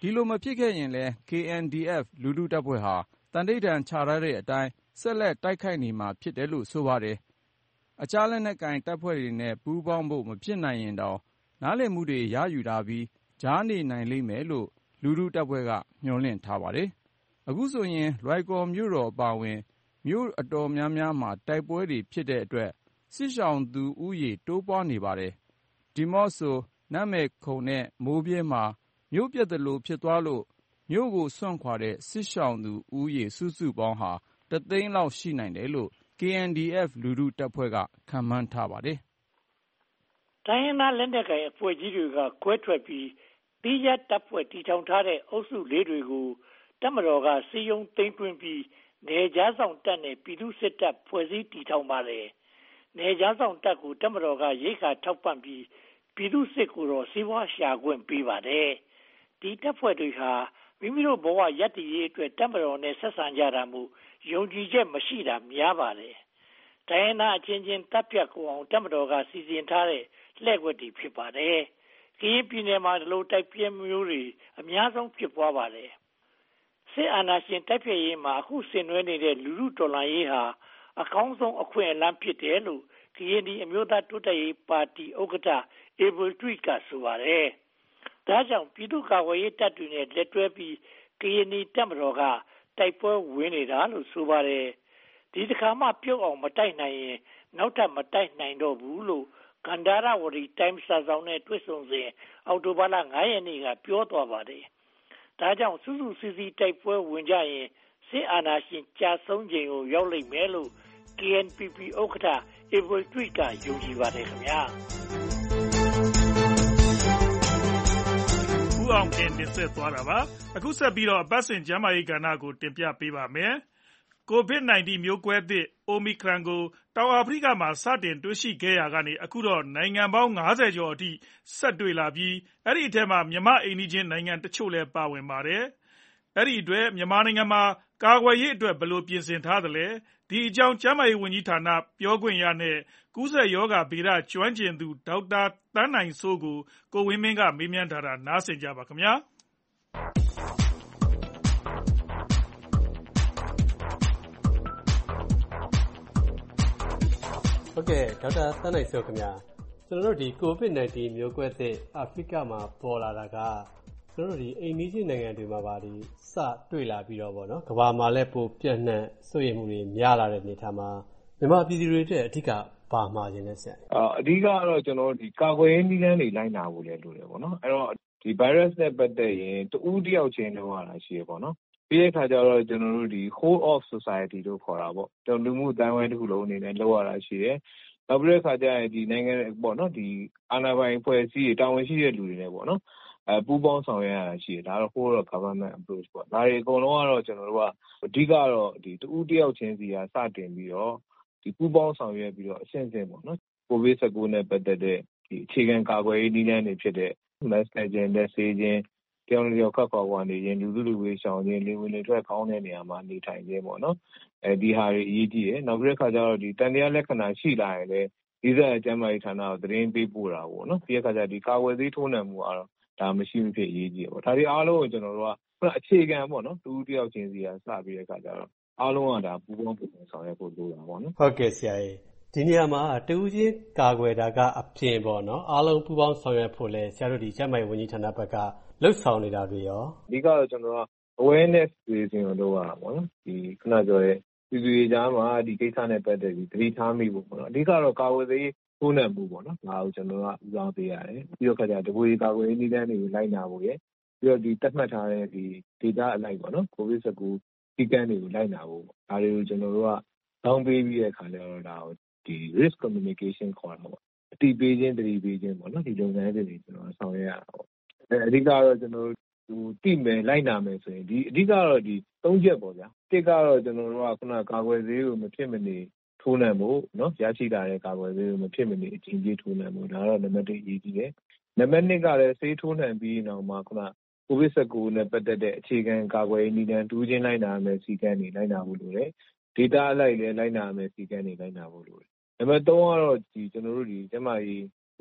ဒီလိုမဖြစ်ခဲ့ရင်လည်း KNDF လူထုတပ်ဖွဲ့ဟာသန္နိဋ္ဌာန်ချထားတဲ့အတိုင်းဆက်လက်တိုက်ခိုက်နေမှာဖြစ်တယ်လို့ဆိုပါတယ်။အခြားလက်နက်ကိုင်တပ်ဖွဲ့တွေနဲ့ပူးပေါင်းဖို့မဖြစ်နိုင်ရင်တောင်နားလည်မှုတွေရယူထားပြီးကြားနေနိုင်လိမ့်မယ်လို့လူထုတပ်ဖွဲ့ကမျှော်လင့်ထားပါတယ်။အခုဆိုရင်လွိုင်ကော်မြို့တော်အပါအဝင်မြို့အတော်များများမှာတိုက်ပွဲတွေဖြစ်တဲ့အတွက်စစ်ရှောင်သူဦးရေတိုးပွားနေပါတယ်။ဒီမော့ဆိုနတ်မယ်ခုံနဲ့မိုးပြဲမှာမြို့ပြတ်သလိုဖြစ်သွားလို့မြို့ကိုစွန့်ခွာတဲ့စစ်ရှောင်သူဦးရေစုစုပေါင်းဟာ1 သိန်းလောက်ရှိနိုင်တယ်လို့ KNDF လူထုတပ်ဖွဲ့ကခန့်မှန်းထားပါတယ်။တိုင်းရင်းသားလက်နက်ကိုင်အဖွဲ့ကြီးတွေကခွဲထွက်ပြီးပြည်ရတပ်ဖွဲ့တည်ထောင်ထားတဲ့အုပ်စုလေးတွေကိုတပ်မတော်ကစီယုံသိမ်းသွင်းပြီးနယ်ကြားဆောင်တပ်နဲ့ပြည်သူ့စစ်တပ်ဖွဲ့စည်းတည်ထောင်ပါတယ်။နယ်ကြားဆောင်တပ်ကိုတပ်မတော်ကရိတ်ခါထောက်ပံ့ပြီးပြည်သူ့စစ်ကိုတော့စီးပွားရှာခွင့်ပေးပါတယ်။ဒီတပ်ဖွဲ့တွေဟာမိမိတို့ဘဝရပ်တည်ရေးအတွက်တပ်မတော်နဲ့ဆက်ဆံကြတာမို့ယုံကြည်ချက်မရှိတာများပါတယ်။တိုင်းရင်းသားအချင်းချင်းတပ်ဖြတ်ကိုအောင်တပ်မတော်ကစီစဉ်ထားတဲ့လှည့်ကွက်တွေဖြစ်ပါတယ်။ကရင်ပြည်နယ်မှာဒီလိုတိုက်ပွဲမျိုးတွေအများဆုံးဖြစ်ပွားပါတယ်။စစ်အာဏာရှင်တိုက်ဖြတ်ရေးမှာအခုဆင်နွှဲနေတဲ့လူထုတော်လှန်ရေးဟာအကောင်းဆုံးအခွင့်အလမ်းဖြစ်တယ်လို့ကရင်အမျိုးသားတိုးတက်ရေးပါတီဥက္ကဋ္ဌအေဘယ်ထွီကဆိုပါတယ်။ဒါကြောင့်ပြည်သူ့ကာကွယ်ရေးတပ်တွေနဲ့လက်တွဲပြီးကရင်တပ်မတော်ကတိုက်ပွဲဝင်နေတာလို့ဆိုပါတယ်။ဒီတစ်ခါမှပြုတ်အောင်မတိုက်နိုင်ရင်နောက်ထပ်မတိုက်နိုင်တော့ဘူးလို့ကန္တာရဝတီတိုင်းစာဆောင်နဲ့တွေ့ဆုံစဉ်အောက်တိုဘာလ9 ရက်နေ့ကပြောသွားပါတယ်။ဒါကြောင့်စုစုစည်းစည်းတိုက်ပွဲဝင်ကြရင်စစ်အာဏာရှင်ကြာဆုံးချိန်ကိုရောက်လိမ့်မယ်လို့ KNPP ဥက္ကဋ္ဌအေဘယ်ထွီကယုံကြည်ပါတယ်ခင်ဗျာ။ဦးအောင်ခင်တင်ဆက်သွားတာပါ။အခုဆက်ပြီးတော့အပတ်စဉ်ကျန်းမာရေးကဏ္ဍကိုတင်ပြပေးပါမယ်။ COVID-19 မျိုးကွဲသစ် Omicron ကိုတောင်အာဖရိကမှာစတင်တွေ့ရှိခဲ့ရာကနေအခုတော့နိုင်ငံပေါင်း50ကျော်အထိဆက်တွေ့လာပြီးအဲ့ဒီအထက်မှာမြန်မာအိမ်နီးချင်းနိုင်ငံတချို့လည်းပါဝင်ပါတယ်။အဲ့ဒီအတွက်မြန်မာနိုင်ငံမှာကာကွယ်ရေးအတွက်ဘယ်လိုပြင်ဆင်ထားသလဲဒီအကြောင်းကျန်းမာရေးဝန်ကြီးဌာနပြောခွင့်ရနဲ့ကူးစက်ရောဂါဗေဒကျွမ်းကျင်သူဒေါက်တာသန်းနိုင်စိုးကိုကိုဝင်းမင်းကမေးမြန်းထားတာနားဆင်ကြပါခင်ဗျာဟုတ်ကဲ့ဒေါက်တာသန်းနိုင်စိုးခင်ဗျာကျွန်တော်တို့ဒီ COVID-19 မျိုးကွဲသစ်အာဖရိကမှာပေါ်လာတာကကျွန်တော်တို့ဒီအိမ်နီးချင်းနိုင်ငံတွေမှာပါဒီစတွေ့လာပြီးတော့ဗောနော်ကမ္ဘာမှာလည်းပိုပြန့်နှံ့စိုးရိမ်မှုတွေများလာတဲ့အနေအထားမှာမြန်မာပြည်သူတွေအတွက်အဓိကဘာမှာခြင်းလဲဆရာအဓိကကတော့ကျွန်တော်ဒီကာကွယ်ရေးနည်းလမ်းတွေလိုက်နာဖို့လည်းလိုတယ်ဗောနော်အဲ့တော့ဒီ virus နဲ့ပတ်သက်ရင်တဦးတယောက်ချင်းလုပ်ရတာရှိရဗောနော်ပြီးတဲ့အခါကျတော့ကျွန်တော်တို့ဒီ whole of society လို့ခေါ်တာပေါ့ကျွန်တော်လူမှုအတိုင်းအဝိုင်းတစ်ခုလုံးအနေနဲ့လုပ်ရတာရှိတယ်နောက်ပြီးတဲ့အခါကျရင်ဒီနိုင်ငံပေါ့နော်ဒီအာဏာပိုင်အဖွဲ့အစည်းတွေတာဝန်ရှိတဲ့လူတွေနဲ့ပေါ့နော်ပူးပေါင်းဆောင်ရွက်ရတာရှိတယ်ဒါတော့ whole of government approach ပေါ့ဒါတွေအကုန်လုံးကတော့ကျွန်တော်တို့ကအဓိကတော့ဒီတဦးတယောက်ချင်းစီကစတင်ပြီးတော့ဒီပူးပေါင်းဆောင်ရွက်ပြီးတော့အဆင့်ဆင့်ပေါ့နော် COVID-19 နဲ့ပတ်သက်တဲ့ဒီအခြေခံကာကွယ်ရေးနည်းလမ်းတွေဖြစ်တဲ့ mask ခြင်းလက်ဆေးခြင်းတယောက်နဲ့တယောက်ခပ်ခွာခွာနေခြင်းလူစုလူဝေးရှောင်ခြင်းလေဝင်လေထွက်ကောင်းတဲ့နေရာမှာနေထိုင်ခြင်းပေါ့နော်ဒီဟာတွေအရေးကြီးတယ်နောက်ပြီးတဲ့အခါကျတော့ဒီတန်တရားလက္ခဏာရှိလာရင်လည်းဒီစက်ကျန်းမာရေးဌာနကိုသတင်းပေးပို့တာပေါ့နော်ဒီအခါကျဒီကာကွယ်ဆေးထိုးနှံမှုကတော့ဒါမရှိမဖြစ်အရေးကြီးတယ်ပေါ့ဒါတွေအားလုံးကိုကျွန်တော်တို့ကအခြေခံပေါ့နော်တူတယောက်ချင်းစီကစပြီးတဲ့အခါကျတော့အားလုံးကဒါပူးပေါင်းဆောင်ရွက်ဖို့လိုတာပေါ့နော်ဟုတ်ကဲ့ဆရာကြီးဒီနေရာမှာတူချင်းကာကွယ်တာကအပြင်ပေါ့နော်အားလုံးပူးပေါင်းဆောင်ရွက်ဖို့လဲဆရာတို့ဒီကျန်းမာရေးဝန်ကြီးဌာနဘက်ကလှုပ်ဆောင်နေတာတွေရောအဓိကတော့ကျွန်တော်တို့က awareness တွေစဉ်လုပ်ရတာပေါ့နော်ဒီခုနပြောတဲ့ပြည်သူတွေကြားမှာဒီကိစ္စနဲ့ပတ်သက်ပြီးသတိထားမိဖို့ပေါ့နော်အဓိကတော့ကာကွယ်ဆေးထိုးနှံမှုပေါ့နော်ဒါကိုကျွန်တော်တို့ကဦးဆောင်ပေးရတယ်ပြီးတော့ခါကျတပွေကာကွယ်ရေးနည်းလမ်းတွေကိုလိုက်နာဖို့ရပြီးတော့ဒီတက်မှတ်ထားတဲ့ဒီ data အလိုက်ပေါ့နော် COVID-19 စီကံတွေကိုလိုက်နာဖို့ဒါတွေကိုကျွန်တော်တို့ကတောင်းပေးပြီးတဲ့အခါကျတော့ဒါကိုဒီ risk communication ခေါ်တာပေါ့အတိပေးခြင်းတတိပေးခြင်းပေါ့နော်ဒီလုပ်ငန်းတွေကျွန်တော်ဆောင်ရွက်ရတာပေါ့အဓိကတော့ကျွန်တော်တို့တိမယ်လိုက်နာမယ်ဆိုရင်ဒီအဓိကတော့ဒီ၃ချက်ပေါ့ဗျာတစ်ကတော့ကျွန်တော်တို့ကခုနကာကွယ်ဆေးကိုမဖြစ်မနေထိုးနှံဖို့နော်ရရှိလာတဲ့ကာကွယ်ဆေးကိုမဖြစ်မနေအချင်းချင်းထိုးနှံဖို့ဒါတော့နံပါတ်1အရေးကြီးတယ်နံပါတ်2ကလည်းဆေးထိုးနှံပြီးနောက်မှာခုနCOVID-19 နဲ့ပတ်သက်တဲ့အခြေခံကာကွယ်ရေးနည်းလမ်းတူးချင်းလိုက်နာမယ်စီကံတွေလိုက်နာဖို့လိုတယ် data အလိုက်လည်းလိုက်နာမယ်စီကံတွေလိုက်နာဖို့လိုတယ်နံပါတ်3ကတော့ဒီကျွန်တော်တို့ဒီကျန်းမာရေး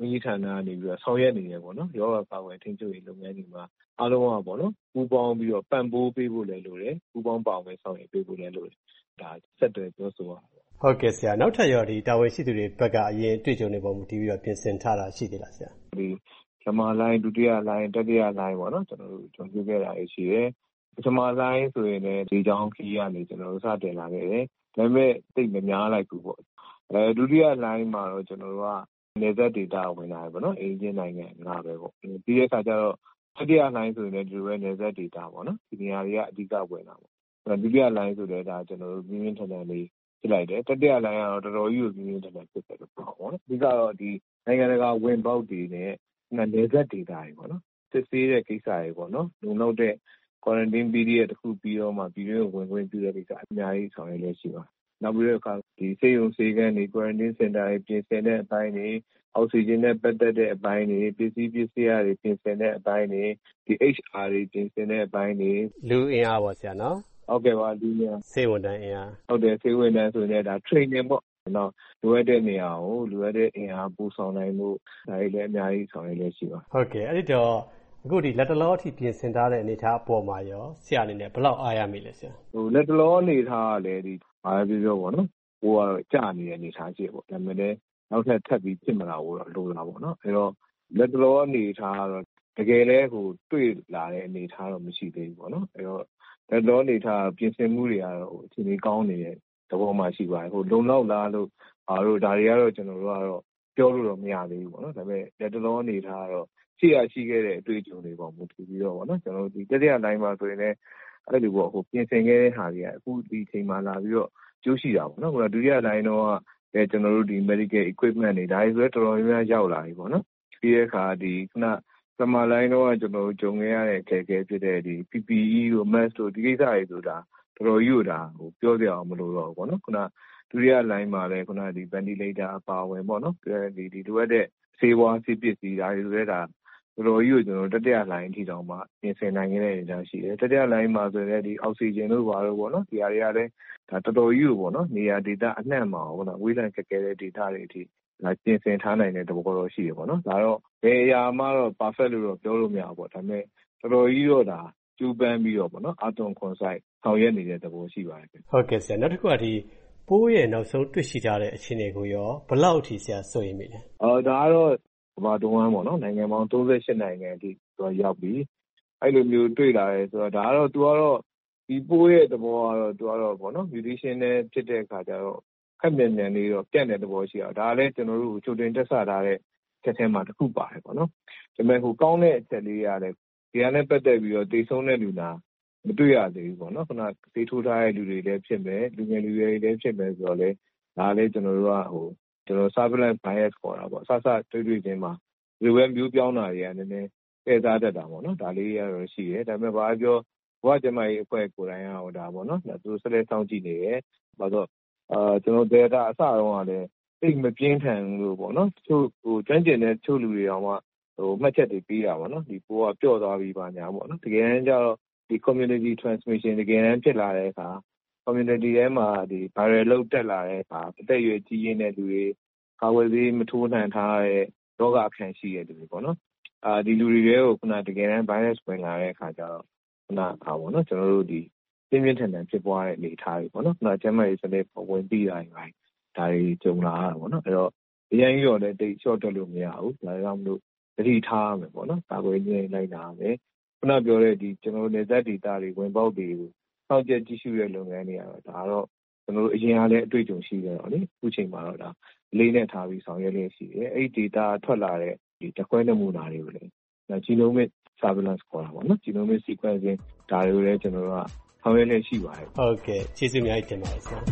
ဝန်ကြီးဌာနကနေပြီးတော့ဆောင်ရွက်နေတယ်ပေါ့နော်ရောဂါကာကွယ်ထိန်းချုပ်ရေးလုပ်ငန်းတွေမှာအားလုံးကပေါ့နော်ပူးပေါင်းပြီးတော့ပံ့ပိုးပေးဖို့လည်းလိုတယ်ပူးပေါင်းပါဝင်ဆောင်ရွက်ပေးဖို့လည်းလိုတယ်ဒါဆက်သွယ်ပြောဆိုရအောင်ဟုတ်ကဲ့ဆရာနောက်ထပ်ရောဒီတာဝန်ရှိသူတွေဘက်ကအရင်တွေ့ကြုံနေပုံမူတည်ပြီးတော့ပြင်ဆင်ထားတာရှိသေးလားဆရာဒီပထမလိုင်းဒုတိယလိုင်းတတိယလိုင်းပေါ့နော်ကျွန်တော်တို့ကြုံတွေ့ခဲ့တာရှိတယ်ပထမလိုင်းဆိုရင်လည်းဒီကြောင်းခီးကနေကျွန်တော်တို့စတင်လာခဲ့တယ်ဒါပေမဲ့သိမများလိုက်ဘူးပေါ့ဒုတိယလိုင်းမှာတော့ကျွန်တော်တို့ကနေဆက် data ဝင်လာတယ်ပေါ့နော်အင်ဂျင်နိုင်ငံငါပဲပေါ့ပြီးတဲ့အခါကျတော့တတိယလိုင်းဆိုရင်လည်းဒီလိုပဲနေဆက် data ပေါ့နော်ဒီနေရာတွေကအဓိကဝင်တာပေါ့ဒုတိယလိုင်းဆိုလည်းဒါကျွန်တော်တို့ပြင်းပြင်းထန်ထန်လေးဖြစ်လိုက်တယ်တတိယလိုင်းကတော့တော်တော်ကြီးကိုပြင်းပြင်းထန်ထန်ဖြစ်တယ်လို့ပြောပါတော့အဓိကတော့ဒီနိုင်ငံတကာဝင်ပေါက်တွေနဲ့နေဆက် data တွေပေါ့နော်စစ်ဆေးတဲ့ကိစ္စတွေပေါ့နော်လုံလောက်တဲ့ quarantine period တစ်ခုပြီးတော့မှပြည်တွင်းကိုဝင်ခွင့်ပြုတဲ့ကိစ္စအများကြီးဆောင်ရွက်ရရှိပါနောက်ပြီးတော့အခါဒီစေယုံစေကန်းတွေ quarantine center တွေပြင်ဆင်တဲ့အပိုင်းတွေအောက်ဆီဂျင်နဲ့ပတ်သက်တဲ့အပိုင်းတွေပစ္စည်းတွေပြင်ဆင်တဲ့အပိုင်းတွေဒီ HR တွေပြင်ဆင်တဲ့အပိုင်းတွေလူအင်အားပါဆရာနော်ဟုတ်ကဲ့ပါလူအင်အားစေဝန်တန်းအင်အားဟုတ်တယ်စေဝန်တန်းဆိုရင်ဒါ training ပေါ့နော်လိုအပ်တဲ့နေရာကိုလိုအပ်တဲ့အင်အားပို့ဆောင်နိုင်မှုဒါတွေလည်းအများကြီးဆောင်ရွက်ရရှိပါဟုတ်ကဲ့အဲ့ဒီတော့အခုဒီလက်တလောအထိပြင်ဆင်ထားတဲ့အနေအထားအပေါ်မှာရောဆရာအနေနဲ့ဘယ်လောက်အားရမိလဲဆရာလက်တလောအနေထားကလည်းဒီအားပြောပေါ့နော်ဟိုကတော့ကြာနေတဲ့အနေအထားရှိပေါ့ဒါပေမဲ့လည်းနောက်ထပ်ပြီးဖြစ်မလာဘူးတော့လိုလာပေါ့နော်အဲ့တော့လက်တလောအနေထားကတော့တကယ်လဲတွေ့လာတဲ့အနေထားတော့မရှိသေးဘူးပေါ့နော်အဲ့တော့လက်တလောအနေထားပြင်ဆင်မှုတွေကတော့အချိန်ကြီးကောင်းနေတဲ့သဘောမှရှိပါတယ်လုံလောက်လားလို့ဒါတွေကတော့ကျွန်တော်တို့ကတော့ပြောလို့တော့မရသေးဘူးပေါ့နော်ဒါပေမဲ့လက်တလောအနေထားကတော့ရှိခဲ့တဲ့အတွေ့အကြုံတွေပေါ့မူတည်ပြီးတော့ပေါ့နော်ကျွန်တော်တို့ဒီတတိယလိုင်းမှာဆိုရင်လည်းအဲ့လိုပေါ့ပြင်ဆင်ခဲ့တဲ့ဟာတွေကအခုဒီအချိန်မှာလာပြီးတော့ကျိုးရှိတာပေါ့နော်ဒုတိယလိုင်းတော့ကျွန်တော်တို့ဒီ medical equipment တွေဒါတွေဆိုတော့တော်တော်များများရောက်လာပြီပေါ့နော်ပြီးတဲ့အခါဒီခုနပမာလိုင်းတော့ကျွန်တော်တို့ဂျုံခဲ့ရတဲ့အခက်အခဲဖြစ်တဲ့ဒီ PPE တို့ mask တို့ဒီကိစ္စတွေဆိုတာတော်တော်ကြီးကိုဒါပြောပြအောင်မလို့တော့ဘူးပေါ့နော်ခုနဒုတိယလိုင်းမှာလည်းခုနဒီ ventilator အပါဝင်ပေါ့နော်ဒီလိုအပ်တဲ့ဆေးဝါးဆေးပစ္စည်းဒါတွေဆိုတဲ့ဒါတော်တော်ကြီးကိုကျွန်တော်တတိယလိုင်းအထိတောင်မှပြင်ဆင်နိုင်ခဲ့တဲ့အနေအထားရှိတယ်တတိယလိုင်းမှာဆိုရင်ဒီအောက်ဆီဂျင်တို့ဘာလို့ပေါ့နော်ဒီဟာတွေကလည်းဒါတော်တော်ကြီးကိုပေါ့နော်နေရာဒေသအနှံ့မှာပေါ့နော်ဝေးလံခက်ခဲတဲ့ဒေသတွေအထိဒါပြင်ဆင်ထားနိုင်တဲ့သဘောတော့ရှိတယ်ပေါ့နော်ဒါတော့ဘယ်အရာမှတော့ perfect လို့တော့ပြောလို့မရဘူးပေါ့ဒါပေမဲ့တော်တော်ကြီးတော့ဒါကျူးပန်းပြီးတော့ပေါ့နော်အသွင်ခွန်ဆိုင်ဆောင်ရွက်နေတဲ့သဘောရှိပါတယ်ဟုတ်ကဲ့ဆရာနောက်တစ်ခုကဒီပိုးရဲ့နောက်ဆုံးတွေ့ရှိကြတဲ့အခြေအနေကိုရောဘယ်လောက်အထိဆရာစိုးရိမ်မိလဲဒါကတော့ဘာတုံးဝမ်းပေါ့နော်နိုင်ငံပေါင်း38နိုင်ငံအထိသူရောက်ပြီအဲ့လိုမျိုးတွေ့လာတယ်ဆိုတော့ဒါကတော့သူကတော့ဒီပိုးရဲ့သဘောကတော့သူကတော့ပေါ့နော် mutation နဲ့ဖြစ်တဲ့အခါကျတော့ခက်မြန်မြန်လေးတော့ပြန့်တဲ့သဘောရှိအောင်ဒါလည်းကျွန်တော်တို့ချိုတင်တက်ဆထားတဲ့ချက်ထဲမှာတစ်ခုပါတယ်ပေါ့နော်ဒါပေမဲ့ကောင်းတဲ့အချက်လေးရတယ်ဒီကနေ့ပတ်သက်ပြီးတော့တိတ်ဆုံးတဲ့လူနာမတွေ့ရသေးဘူးပေါ့နော်ခုနသေထိုးထားတဲ့လူတွေလည်းဖြစ်မယ်လူငယ်လူရွယ်တွေလည်းဖြစ်မယ်ဆိုတော့လေဒါလည်းကျွန်တော်တို့ကကျွန်တော် surveillance bias ခေါ်တာပေါ့တွေ့ချင်းမှာဒီလိုပဲမျိုးပြောင်းတာတွေကနည်းနည်းပယ်စားတတ်တာပေါ့နော်ဒါလေးရတော့ရှိတယ်ဒါပေမဲ့ဘာပြောဘဝကျမကြီးအဖွဲ့ကိုယ်တိုင်ကဒါပေါ့နော်သူဆက်လက်စောင့်ကြည့်နေတယ်ဘာလို့ကျွန်တော် data အစတော့ကလည်းသိမပြင်းထန်လို့ပေါ့နော်သူကျွမ်းကျင်တဲ့ချို့လူတွေတော့မှတ်ချက်တွေပေးတာပေါ့နော်ဒီပိုးကပျော့သွားပြီးပါညာပေါ့နော်တကယ်တမ်းကျတော့ဒီ community transmission တကယ်တမ်းဖြစ်လာတဲ့အခါ community ထဲမှာဒီ viral load တက်လာတဲ့အခါအသက်အရွယ်ကြီးရင်းတဲ့လူတွေကာဝယ်ဆေးမထိုးနိုင်ထားတဲ့ရောဂါအခံရှိတဲ့လူတွေပေါ့နော်ဒီလူတွေတွေကိုခုနတကယ်တမ်း virus ဝင်လာတဲ့အခါကျတော့ခုနပေါ့နော်ကျွန်တော်တို့ဒီပြင်းပြင်းထန်ထန်ဖြစ်ပွားတဲ့အနေအထားတွေပေါ့နော်ခုနကျန်းမာရေးစနစ်ဝင်ပြီးတာတွေဒါတွေကြုံလာတာပေါ့နော်အဲ့တော့အရင်ကြီးတော့လည်းတိတ် short တက်လို့မရဘူးဒါကြောင့်မလို့သတိထားရမယ်ပေါ့နော်ကာကွယ်ရေးလိုက်တာပဲခုနပြောတဲ့ဒီကျွန်တော်တို့နေသက်ဒေတာတွေဝင်ပေါက်တွေကိုစောင့်ကြည့်ကြည့်ရှုတဲ့လုပ်ငန်းတွေကတော့ဒါတော့ကျွန်တော်တို့အရင်ကလည်းအတွေ့အကြုံရှိကြတော့လေအခုချိန်မှာတော့ဒါလေးနဲ့ထားပြီးဆောင်ရွက်ရရှိတယ်အဲ့ဒီ data ထွက်လာတဲ့ဒီတခွဲနမူနာတွေကိုလည်း genomic surveillance ခေါ်တာပေါ့နော် genomic sequencing ဒါတွေကိုလည်းကျွန်တော်တို့ကဆောင်ရွက်ရရှိပါတယ်ဟုတ်ကဲ့ကျေးဇူးအများကြီးတင်ပါတယ်ဆရာ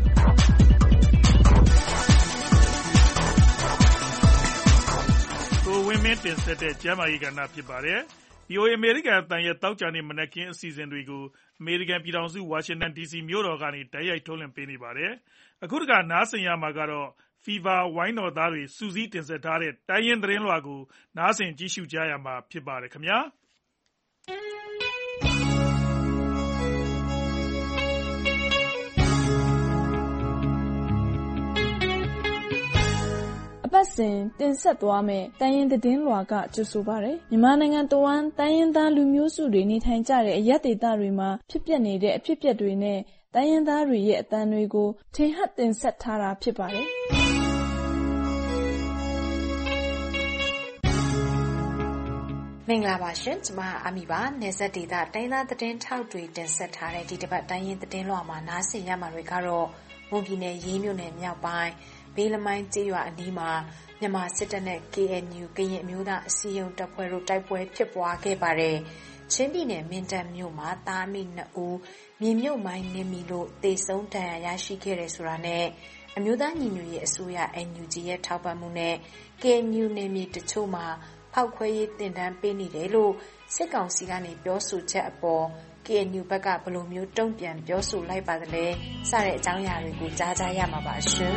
ကိုဝင်းမင်းတင်ဆက်တဲ့ကျမ်းမာရေးကဏ္ဍဖြစ်ပါတယ်VOA အမေရိကန်အသံရဲ့တောက်ကြနေမနက်ခင်းအစီအစဉ်တွေကိုအမေရိကန်ပြည်ထောင်စုဝါရှင်တန် DC မြို့တော်ကနေတိုက်ရိုက်ထုတ်လွှင့်ပေးနေပါတယ်အခုတခါနားဆင်ရမှာကတော့ Fever ဝိုင်းတော်သားတွေစူးစီးတင်ဆက်ထားတဲ့တိုင်းရင်းသတင်းလွှာကိုနားဆင်ကြည့်ရှုကြရမှာဖြစ်ပါတယ်ခင်ဗျာအအပတ်စဉ်တင်ဆက်သွားမယ့်တိုင်းရင်းသတင်းလွှာကကြိုဆိုပါရယ်မြန်မာနိုင်ငံတဝန်းတိုင်းရင်းသားလူမျိုးစုတွေနေထိုင်ကြတဲ့အရပ်ဒေသတွေမှာဖြစ်ပျက်နေတဲ့အဖြစ်အပျက်တွေနဲ့တိုင်းရင်းသားတွေရဲ့အသံတွေကိုထင်ဟပ်တင်ဆက်ထားတာဖြစ်ပါတယ်မင်္ဂလာပါရှင်ကျမအာမီပါနယ်စပ်ဒေသတိုင်းသားသတင်းထောက်တွေတင်ဆက်ထားတဲ့ဒီတစ်ပတ်တိုင်းရင်းသတင်းလွှာမှာနားဆင်ရမှာတွေကတော့မွန်ပြည်နယ်ရေးမြို့နယ်မြောက်ပိုင်းဘေးလမိုင်းကျေးရွာအနီးမှာမြန်မာစစ်တပ်နဲ့ KNU ကရင်အမျိုးသားအစည်းအရုံးတပ်ဖွဲ့တို့တိုက်ပွဲဖြစ်ပွားခဲ့ပါတယ်ချင်းပြည်နယ်မင်းတပ်မြို့မှာသားအမိ2ဦးမြေမြုပ်မိုင်းနင်းမိလို့သေဆုံးဒဏ်ရာရရှိခဲ့တယ်ဆိုတာနဲ့အမျိုးသားညီညွတ်ရေးအစိုးရ NUG ရဲ့ထောက်ပံ့မှုနဲ့ KNU နယ်မြေတချို့မှာဖောက်ခွဲရေးတင်ဒဏ်ပေးနေတယ်လို့စစ်ကောင်စီကနေပြောဆိုချက်အပေါ် KNU ဘက်ကဘယ်လိုမျိုးတုံ့ပြန်ပြောဆိုလိုက်ပါသလဲစတဲ့အကြောင်းအရာတွေကိုကြားကြရမှာပါရှင်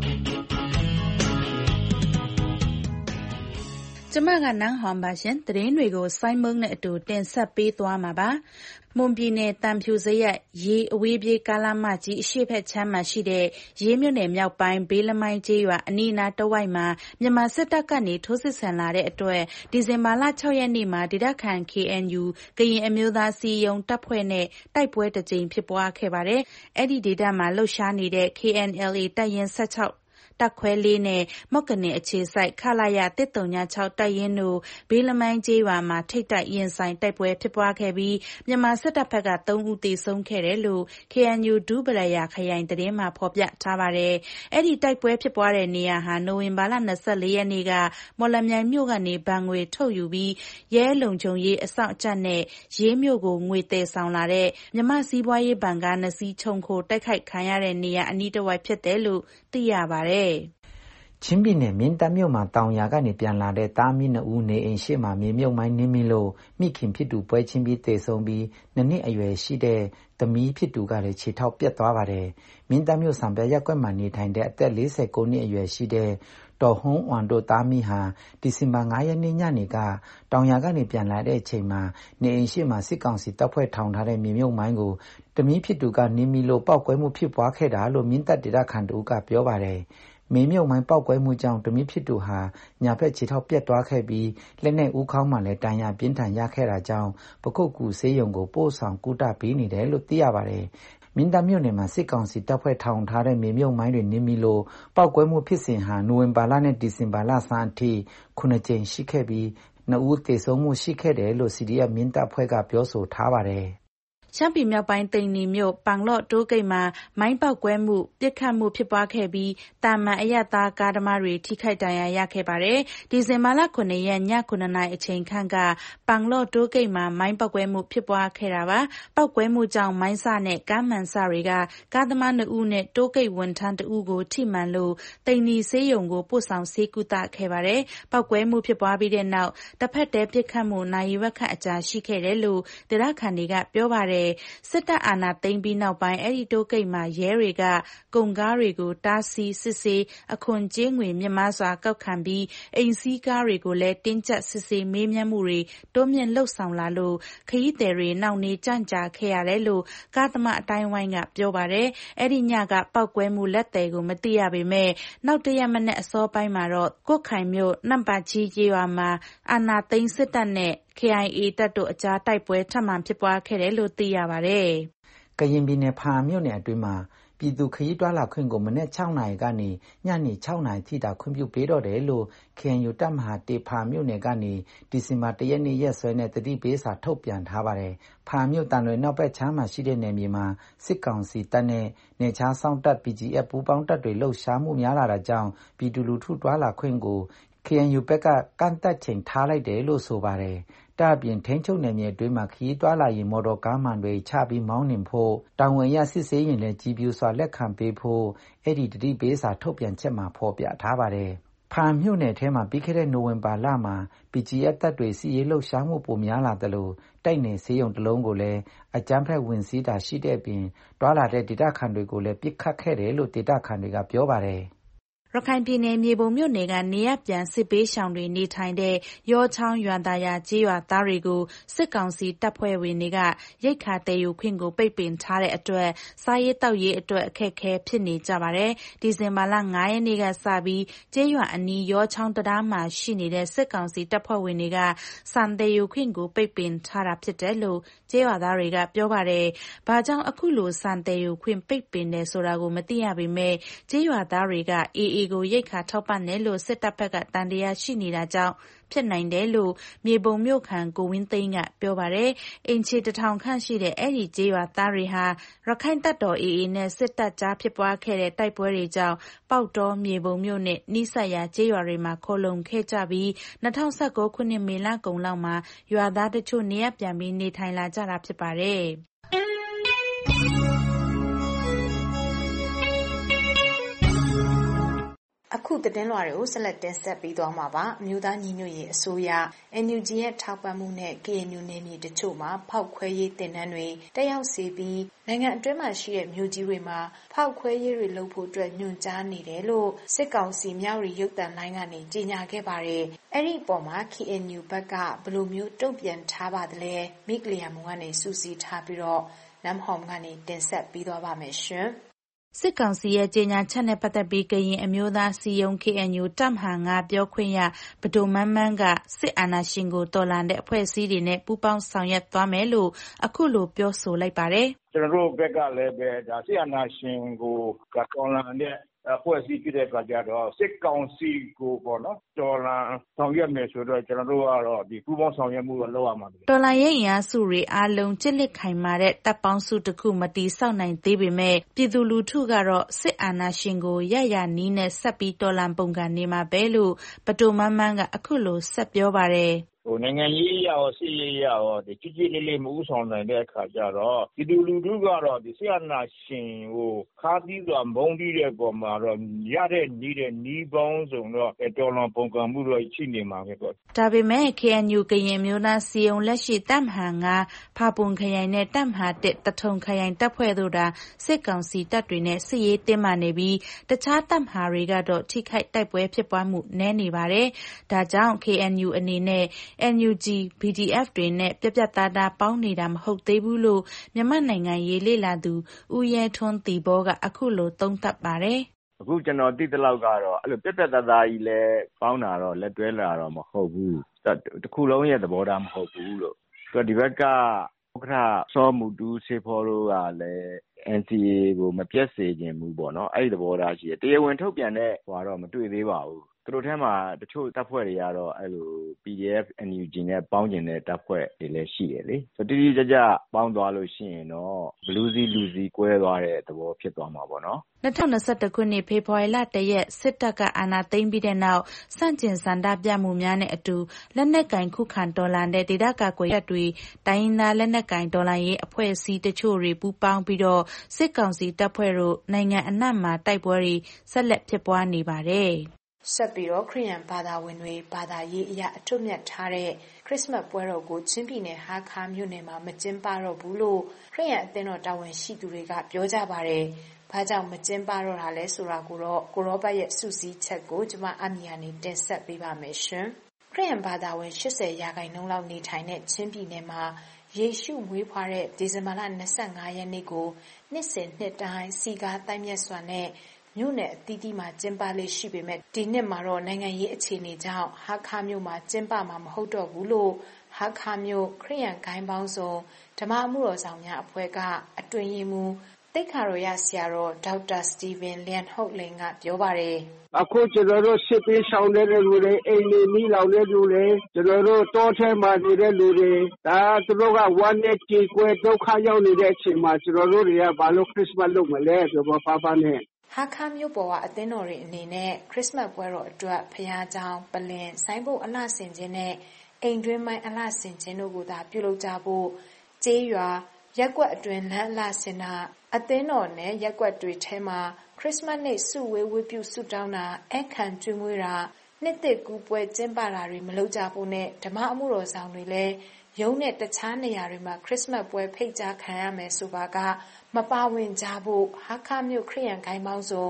ကျမကနန်းဟွန်ပါရှင်သတင်းတွေကိုစိုင်းမုံနဲ့အတူတင်ဆက်ပေးသွားမှာပါမွန်ပြည်နယ်တန်ဖြူစရက်ရေအဝေးပြေးကားလမ်းမကြီးအရှေ့ဘက်ခြမ်းမှာရှိတဲ့ရေးမြို့နယ်မြောက်ပိုင်းဘေးလမိုင်းကျေးရွာအနီးအနားတဝိုက်မှာမြန်မာစစ်တပ်ကနေထိုးစစ်ဆင်လာတဲ့အတွက်ဒီဇင်ဘာလ6ရက်နေ့မှာဒေသခံ KNU ကရင်အမျိုးသားစီယုံတပ်ဖွဲ့နဲ့တိုက်ပွဲတစ်ကြိမ်ဖြစ်ပွားခဲ့ပါတယ်။အဲ့ဒီဒေသမှာလှုပ်ရှားနေတဲ့ KNLA တပ်ရင်း16တပ်ခွဲ4နဲ့မော့ကနယ်အခြေစိုက်ခလာရ136တပ်ရင်းတို့ဘေးလမိုင်းကျေးရွာမှာထိတ်တိုက်ရင်ဆိုင်တိုက်ပွဲဖြစ်ပွားခဲ့ပြီးမြန်မာစစ်တပ်ဘက်က3ဦးသေဆုံးခဲ့တယ်လို့ KNU ဒူးပလယာခရိုင်သတင်းမှာဖော်ပြထားပါတယ်။အဲ့ဒီတိုက်ပွဲဖြစ်ပွားတဲ့နေရာဟာနိုဝင်ဘာလ24ရက်နေ့ကမော်လမြိုင်မြို့ကနေဘဏ်ငွေထုတ်ယူပြီးရဲလုံခြုံရေးအစောင့်အကြပ်နဲ့ရေးမြို့ကိုငွေတည်ဆောင်လာတဲ့မြန်မာစီးပွားရေးဘဏ်က2စီးချုံခိုတိုက်ခိုက်ခံရတဲ့နေရာအနီးတစ်ဝိုက်ဖြစ်တယ်လို့သိရပါတယ်ချင်းပြည်နယ်မင်းတပ်မြို့မှာတောင်ယာကနေပြန်လာတဲ့သားမီး2ဦးနေအိမ်ရှိမှမြေမြုပ်မိုင်းနင်းမိလို့မိခင်ဖြစ်သူပွဲချင်းပြီးသေဆုံးပြီး2နှစ်အရွယ်ရှိတဲ့သမီးဖြစ်သူကလည်းခြေထောက်ပြတ်သွားပါတယ်။မင်းတပ်မြို့စံပြရက်ကွက်မှာနေထိုင်တဲ့အသက်49နှစ်အရွယ်ရှိတဲ့တော်ဟုံးဝမ်တို့သားမီးဟာဒီဇင်ဘာ9ရက်နေ့ညနေကတောင်ယာကနေပြန်လာတဲ့အချိန်မှာနေအိမ်ရှိမှစစ်ကောင်စီတပ်ဖွဲ့ထောင်ထားတဲ့မြေမြုပ်မိုင်းကိုသမီးဖြစ်သူကနင်းမိလို့ပောက်ကွဲမှုဖြစ်ပွားခဲ့တာလို့မင်းတပ်ဒေသခံတို့ကပြောပါတယ်။မေမြုပ်မိုင်းပောက်ကွဲမှုကြောင့်တမီးဖြစ်သူဟာညာဘက်ခြေထောက်ပြတ်သွားခဲ့ပြီးလက်နဲ့ဦးခေါင်းမှာလည်းတန်ရာပြင်းထန်ရခဲ့တာကြောင့်ပခုတ်ကူဆေးရုံကိုပို့ဆောင်ကုသပေးနေတယ်လို့သိရပါတယ်။မင်းတပ်မြို့နယ်မှာစစ်ကောင်စီတပ်ဖွဲ့ထောင်ထားတဲ့မေမြုပ်မိုင်းတွေနင်းမိလို့ပောက်ကွဲမှုဖြစ်စဉ်ဟာနိုဝင်ဘာလနဲ့ဒီဇင်ဘာလဆန်းအထိ9ကြိမ်ရှိခဲ့ပြီး2ဦးသေဆုံးမှုရှိခဲ့တယ်လို့ CDF မင်းတပ်ဖွဲ့ကပြောဆိုထားပါတယ်။ရှမ်းပြည်မြောက်ပိုင်းသိန္နီမြို့ပန်လော့တိုးဂိတ်မှာမိုင်းပေါက်ကွဲမှုပစ်ခတ်မှုဖြစ်ပွားခဲ့ပြီးတာမန်အရပ်သားကားသမားတွေထိခိုက်ဒဏ်ရာရခဲ့ပါတယ်။ဒီဇင်ဘာလ9ရက်ည9နာရီအချိန်ခန့်ကပန်လော့တိုးဂိတ်မှာမိုင်းပေါက်ကွဲမှုဖြစ်ပွားခဲ့တာပါ။ပေါက်ကွဲမှုကြောင့်မိုင်းစနဲ့ကားမှန်စတွေကကားသမား2ဦးနဲ့တိုးဂိတ်ဝန်ထမ်း2ဦးကိုထိမှန်လို့သိန္နီဆေးရုံကိုပို့ဆောင်ဆေးကုသခဲ့ပါတယ်။ပေါက်ကွဲမှုဖြစ်ပွားပြီးတဲ့နောက်တစ်ဖက်တည်းပစ်ခတ်မှုနိုင်ရွက်ခန့်အကြာရှိခဲ့တယ်လို့ဒေသခံတွေကပြောပါတယ်။စစ်တပ်အာဏာသိမ်းပြီးနောက်ပိုင်းအဲ့ဒီတိုးဂိတ်မှာရဲတွေကကုန်ကားတွေကိုတားဆီးစစ်ဆေးအခွန်ကြေးငွေမြင့်မားစွာကောက်ခံပြီးအိမ်စီးကားတွေကိုလည်းတင်းကျပ်စစ်ဆေးမေးမြန်းမှုတွေတိုးမြင့်လှုပ်ဆောင်လာလို့ခရီးသည်တွေနှောင့်နှေးကြန့်ကြာခဲ့ရတယ်လို့ကားသမားအတိုင်းဝိုင်းကပြောပါတယ်။အဲ့ဒီညကပောက်ကွဲမှုလက်သည်ကိုမသိရပေမဲ့နောက်တရက်မနေ့အစောပိုင်းမှာတော့ကွတ်ခိုင်မြို့နမ်ပါချီကျေးရွာမှာအာဏာသိမ်းစစ်တပ်နဲ့KIA တပ်တို့အကြားတိုက်ပွဲထပ်မံဖြစ်ပွားခဲ့တယ်လို့သိရပါတယ်။ကရင်ပြည်နယ်ဖာမြို့နယ်အတွင်းမှာပြည်သူခရီးတွာလာခွင့်ကိုမနေ့6နာရီကနေညနေ6နာရီထိတာခွင့်ပြုပေးတော့တယ်လို့ KNU တပ်မဟာတေဖာမြို့နယ်ကနေဒီဇင်ဘာ1ရက်နေ့ရက်စွဲနဲ့တတိပေးစာထုတ်ပြန်ထားပါတယ်။ဖာမြို့တန်လွယ်နောက်ဘက်ခြမ်းမှာရှိတဲ့နယ်မြေမှာစစ်ကောင်စီတပ်နဲ့နယ်ခြားစောင့်တပ် PGF ပူးပေါင်းတပ်တွေလှုပ်ရှားမှုများလာတာကြောင့်ပြည်သူလူထုတွာလာခွင့်ကို KNU ဘက်ကကန့်သက်ချိန်ထားလိုက်တယ်လို့ဆိုပါတယ်။ဒါ့အပြင်ထိန်းချုပ်နယ်မြေအတွင်းမှာခရီးတွာလာရင်မော်တော်ကားမှန်တွေချပြီးမောင်းနှင်ဖို့တာဝန်ရစစ်ဆေးရင်လည်းကြီးပြူစွာလက်ခံပေးဖို့အဲ့ဒီတတိပေးစာထုတ်ပြန်ချက်မှာဖော်ပြထားပါတယ်။ဖာမြို့နယ်ထဲမှာပြီးခဲ့တဲ့နိုဝင်ဘာလမှာ PGF တပ်တွေစီရေးလှုပ်ရှားမှုပိုများလာတယ်လို့တိုက်နယ်ဆေးရုံတလုံးကိုလည်းအကြမ်းဖက်ဝင်စီးတာရှိတဲ့အပြင်တွာလာတဲ့ဒေသခံတွေကိုလည်းပစ်ခတ်ခဲ့တယ်လို့ဒေသခံတွေကပြောပါတယ်။ရခိုင်ပြည်နယ်မြေပုံမြို့နယ်ကနေရပ်ပြန်စစ်ဘေးရှောင်တွေနေထိုင်တဲ့ယောချောင်းရွာသာယာကျေးရွာသားတွေကိုစစ်ကောင်စီတပ်ဖွဲ့ဝင်တွေကရိက္ခာသယ်ယူခွင့်ကိုပိတ်ပင်ထားတဲ့အတွက်စားရေးသောက်ရေးအတွက်အခက်အခဲဖြစ်နေကြပါတယ်။ဒီဇင်ဘာလ 5 ရက်နေ့ကစပြီးကျေးရွာအနီးယောချောင်းတံတားမှာရှိနေတဲ့စစ်ကောင်စီတပ်ဖွဲ့ဝင်တွေကဆန်သယ်ယူခွင့်ကိုပိတ်ပင်ထားတာဖြစ်တယ်လို့ကျေးရွာသားတွေကပြောပါတယ်။ဘာကြောင့်အခုလိုဆန်သယ်ယူခွင့်ပိတ်ပင်တယ်ဆိုတာကိုမသိရပေမဲ့ကျေးရွာသားတွေကAAကိုရိက္ခာထောက်ပံ့တယ်လို့စစ်တပ်ဘက်ကတန်တရားရှိနေတာကြောင့်ဖြစ်နိုင်တယ်လို့မြေပုံမြို့ခံကိုဝင်းသိန်းကပြောပါတယ်။အိမ်ခြေ1000ခန့်ရှိတဲ့အဲ့ဒီကျေးရွာသားတွေဟာရခိုင်တပ်တော် AA နဲ့စစ်တပ်ကြားဖြစ်ပွားခဲ့တဲ့တိုက်ပွဲတွေကြောင့်ပေါက်တောမြေပုံမြို့နဲ့နီးစပ်ရာကျေးရွာတွေမှာခိုလုံခဲ့ကြပြီး2019ခုနှစ်မေလကုန်လောက်မှာရွာသားတချို့နေရပ်ပြန်ပြီးနေထိုင်လာကြတာဖြစ်ပါတယ်။အခုသတင်းလွှာတွေကိုဆက်လက်တင်ဆက်ပေးသွားမှာပါအမျိုးသားညီညွတ်ရေးအစိုးရ NUG ရဲ့ထောက်ပံ့မှုနဲ့ KNU နယ်မြေတချို့မှာဖောက်ခွဲရေးတင်နန်းတွေတက်ရောက်စေပြီးနိုင်ငံအတွင်းမှာရှိတဲ့မြို့ကြီးတွေမှာဖောက်ခွဲရေးတွေလုပ်ဖို့အတွက်ညွှန်ကြားနေတယ်လို့စစ်ကောင်စီမြောက်ရီရုပ်သံလိုင်းကနေကြေညာခဲ့ပါတယ်အဲ့ဒီအပေါ်မှာ KNU ဘက်ကဘယ်လိုမျိုးတုံ့ပြန်ထားပါသလဲမိကလျာမုံကနေစူးစီးထားပြီးတော့နမ်ဟောမ်ကနေတင်ဆက်ပေးသွားပါမယ်ရှင်စစ်ကောင်စီရဲ့ကြေညာချက်နဲ့ပတ်သက်ပြီးကရင်အမျိုးသားစီယုံ KNU တပ်မဟာ9ပြောခွင့်ရဗဒိုမန်းမန်းကစစ်အာဏာရှင်ကိုတော်လှန်တဲ့အဖွဲ့အစည်းတွေနဲ့ပူးပေါင်းဆောင်ရွက်သွားမယ်လို့အခုလိုပြောဆိုလိုက်ပါတယ်။ကျွန်တော်တို့ဘက်ကလည်းပဲဒါစစ်အာဏာရှင်ကိုတော်လှန်တဲ့အဖွဲ့အစည်းဖြစ်တဲ့အခါကျတော့စစ်ကောင်စီကိုပေါ့နော်တော်လှန်ဆောင်ရွက်မယ်ဆိုတော့ကျွန်တော်တို့ကတော့ဒီပူးပေါင်းဆောင်ရွက်မှုတော့လုပ်ရမှာတော်လှန်ရေးအင်အားစုတွေအားလုံးကြစ်လက်ခိုင်မာတဲ့တပ်ပေါင်းစုတစ်ခုမတီးဆောက်နိုင်သေးပေမဲ့ပြည်သူလူထုကတော့စစ်အာဏာရှင်ကိုရရနီးနဲ့ဆက်ပြီးတော်လှန်ပုံကန်နေမှာပဲလို့ဗဒိုမန်းမန်းကအခုလိုဆက်ပြောပါတယ်နိုင်ငံရေးရောစစ်ရေးရောကြီးကြီးလေးလေးမဥဆောင်နိုင်တဲ့အခါကျတော့ပြည်သူလူထုကတော့ဒီစစ်အာဏာရှင်ကိုခါးသီးစွာမုန်းတီးတဲ့ပုံမှာတော့ရတဲ့နီးပေါင်းစုံတော့တော်လှန်ပုံကံမှုတော့ရှိနေမှာပဲပေါ့ဒါပေမဲ့ KNU ကရင်မျိုးသားစီယုံလက်ရှိတပ်မဟာ9ဖာပွန်ခရိုင်နဲ့တပ်မဟာ1တထုံခရိုင်တပ်ဖွဲ့တို့တာစစ်ကောင်စီတပ်တွေနဲ့စစ်ရေးတင်းမာနေပြီးတခြားတပ်မဟာတွေကတော့ထိခိုက်တိုက်ပွဲဖြစ်ပွားမှုနည်းနေပါတယ်ဒါကြောင့် KNU အနေနဲ့ NUG BDF တွေနဲ့ပြပြသားသားပေါင်းနေတာမဟုတ်သေးဘူးလို့မြန်မာနိုင်ငံရေးလေ့လာသူဦးရဲထွန်းတီဘောကအခုလိုသုံးသပ်ပါတယ်အခုကျွန်တော်သိသလောက်ကတော့အဲ့လိုပြပြသားသားကြီးလဲပေါင်းတာတော့လက်တွဲလာတော့မဟုတ်ဘူးတခုလုံးရဲ့သဘောထားမဟုတ်ဘူးလို့ဒီဘက်ကဥက္ကဋ္ဌစောမှုတူးစေဖော်တို့ကလည်း NCA ကိုမပြတ်စေခြင်းဘူးပေါ့နော်အဲ့ဒီသဘောထားရှိတယ်တရားဝင်ထုတ်ပြန်တဲ့ဟွာတော့မတွေ့သေးပါဘူးသူတို့ထဲမှာတချို့တပ်ဖွဲ့တွေကတော့အဲ့လို PDF NUG နဲ့ပေါင်းကျင်တဲ့တပ်ဖွဲ့တွေလည်းရှိတယ်လေဆိုတိတိကျကျပေါင်းသွားလို့ရှိရင်တော့ဘလူးစီကွဲသွားတဲ့သဘောဖြစ်သွားမှာပေါ့နော် 2021ခုနှစ်ဖေဖော်ဝါရီလ1ရက်စစ်တပ်ကအာဏာသိမ်းပြီးတဲ့နောက်စန့်ကျင်ဆန္ဒပြမှုများနဲ့အတူလက်နက်ကင်ခုခံတော်လှန်တဲ့ဒေသကာကွယ်တပ်တွေတိုင်းရင်းသားလက်နက်ကင်တော်လှန်ရေးအဖွဲ့အစည်းတချို့တွေပူးပေါင်းပြီးတော့စစ်ကောင်စီတပ်ဖွဲ့တို့နိုင်ငံအနှံ့မှာတိုက်ပွဲတွေဆက်လက်ဖြစ်ပွားနေပါတယ်ဆက်ပြီးတော့ခရစ်ယာန်ဘာသာဝင်တွေဘာသာရေးအရာအထွတ်မြတ်ထားတဲ့ခရစ်စမတ်ပွဲတော်ကိုချင်းပြည်နယ်ဟာခါမြို့နယ်မှာမကျင်းပတော့ဘူးလို့ခရစ်ယာန်အသင်းတော်တာဝန်ရှိသူတွေကပြောကြပါတယ်။ဘာကြောင့်မကျင်းပတော့တာလဲဆိုတာကိုတော့ကိုရောဘတ်ရဲ့စုစည်းချက်ကိုကျွန်မအမီယာနေတင်ဆက်ပေးပါမယ်ရှင်။ခရစ်ယာန်ဘာသာဝင်80%လောက်နေထိုင်တဲ့ချင်းပြည်နယ်မှာယေရှုမွေးဖွားတဲ့ဒီဇင်ဘာလ25ရက်နေ့ကိုနှစ်စဉ်နှစ်တိုင်းစီကားတိုင်းမြတ်စွာနဲ့မြို့နယ်အသီးသီးမှာကျင်းပလေးရှိပေမဲ့ဒီနှစ်မှာတော့နိုင်ငံရေးအခြေအနေကြောင့်ဟာခါမြို့မှာကျင်းပမှာမဟုတ်တော့ဘူးလို့ဟာခါမြို့ခရစ်ယာန်ဂိုင်းပေါင်းစုံဓမ္မအမှုတော်ဆောင်များအဖွဲ့ကအတွင်ရေးမှူးတိတ်ခါတော်ရဆရာတော်ဒေါက်တာစတီဗင်လျန်ဟုတ်လင်ကပြောပါတယ်အခုကျွန်တော်တို့စစ်ပေးဆောင်တဲ့လူတွေအိမ်လေးမိလောင်တဲ့လူတွေကျွန်တော်တို့တောထဲမှာနေတဲ့လူတွေဒါသူတို့ကဝမ်းနဲ့ကြေကွဲဒုက္ခရောက်နေတဲ့အချိန်မှာကျွန်တော်တို့တွေကဘာလို့ခရစ်စမတ်လုပ်မလဲဆိုတော့ပါနဲ့ဟာခါမြို့ပေါ်ကအသင်းတော်တွေအနေနဲ့ခရစ်စမတ်ပွဲတော်အတွက်ဖျားကြောင်ပလင်ဆိုင်းဘုတ်အလှဆင်ခြင်းနဲ့အိမ်တွင်းမိုင်းအလှဆင်ခြင်းတို့ကိုသာပြုလုပ်ကြဖို့ကျေးရွာရက်ကွက်အတွင်းလမ်းအလှဆင်တာအသင်းတော်နဲ့ရက်ကွက်တွေထဲမှာခရစ်စမတ်နေ့စုဝေးဝတ်ပြုဆုတောင်းတာအခမ်းကျွေးမွေးတာနှစ်သစ်ကူးပွဲကျင်းပတာတွေမလုပ်ကြဖို့နဲ့ဓမ္မအမှုတော်ဆောင်တွေလည်းရုံးနဲ့တခြားနေရာတွေမှာခရစ်စမတ်ပွဲဖိတ်ကြားခံရမယ်ဆိုပါကမပါဝင်ကြဖို့ဟာခါမြို့ခရစ်ယာန်ဂိုင်းပေါင်းစုံဓ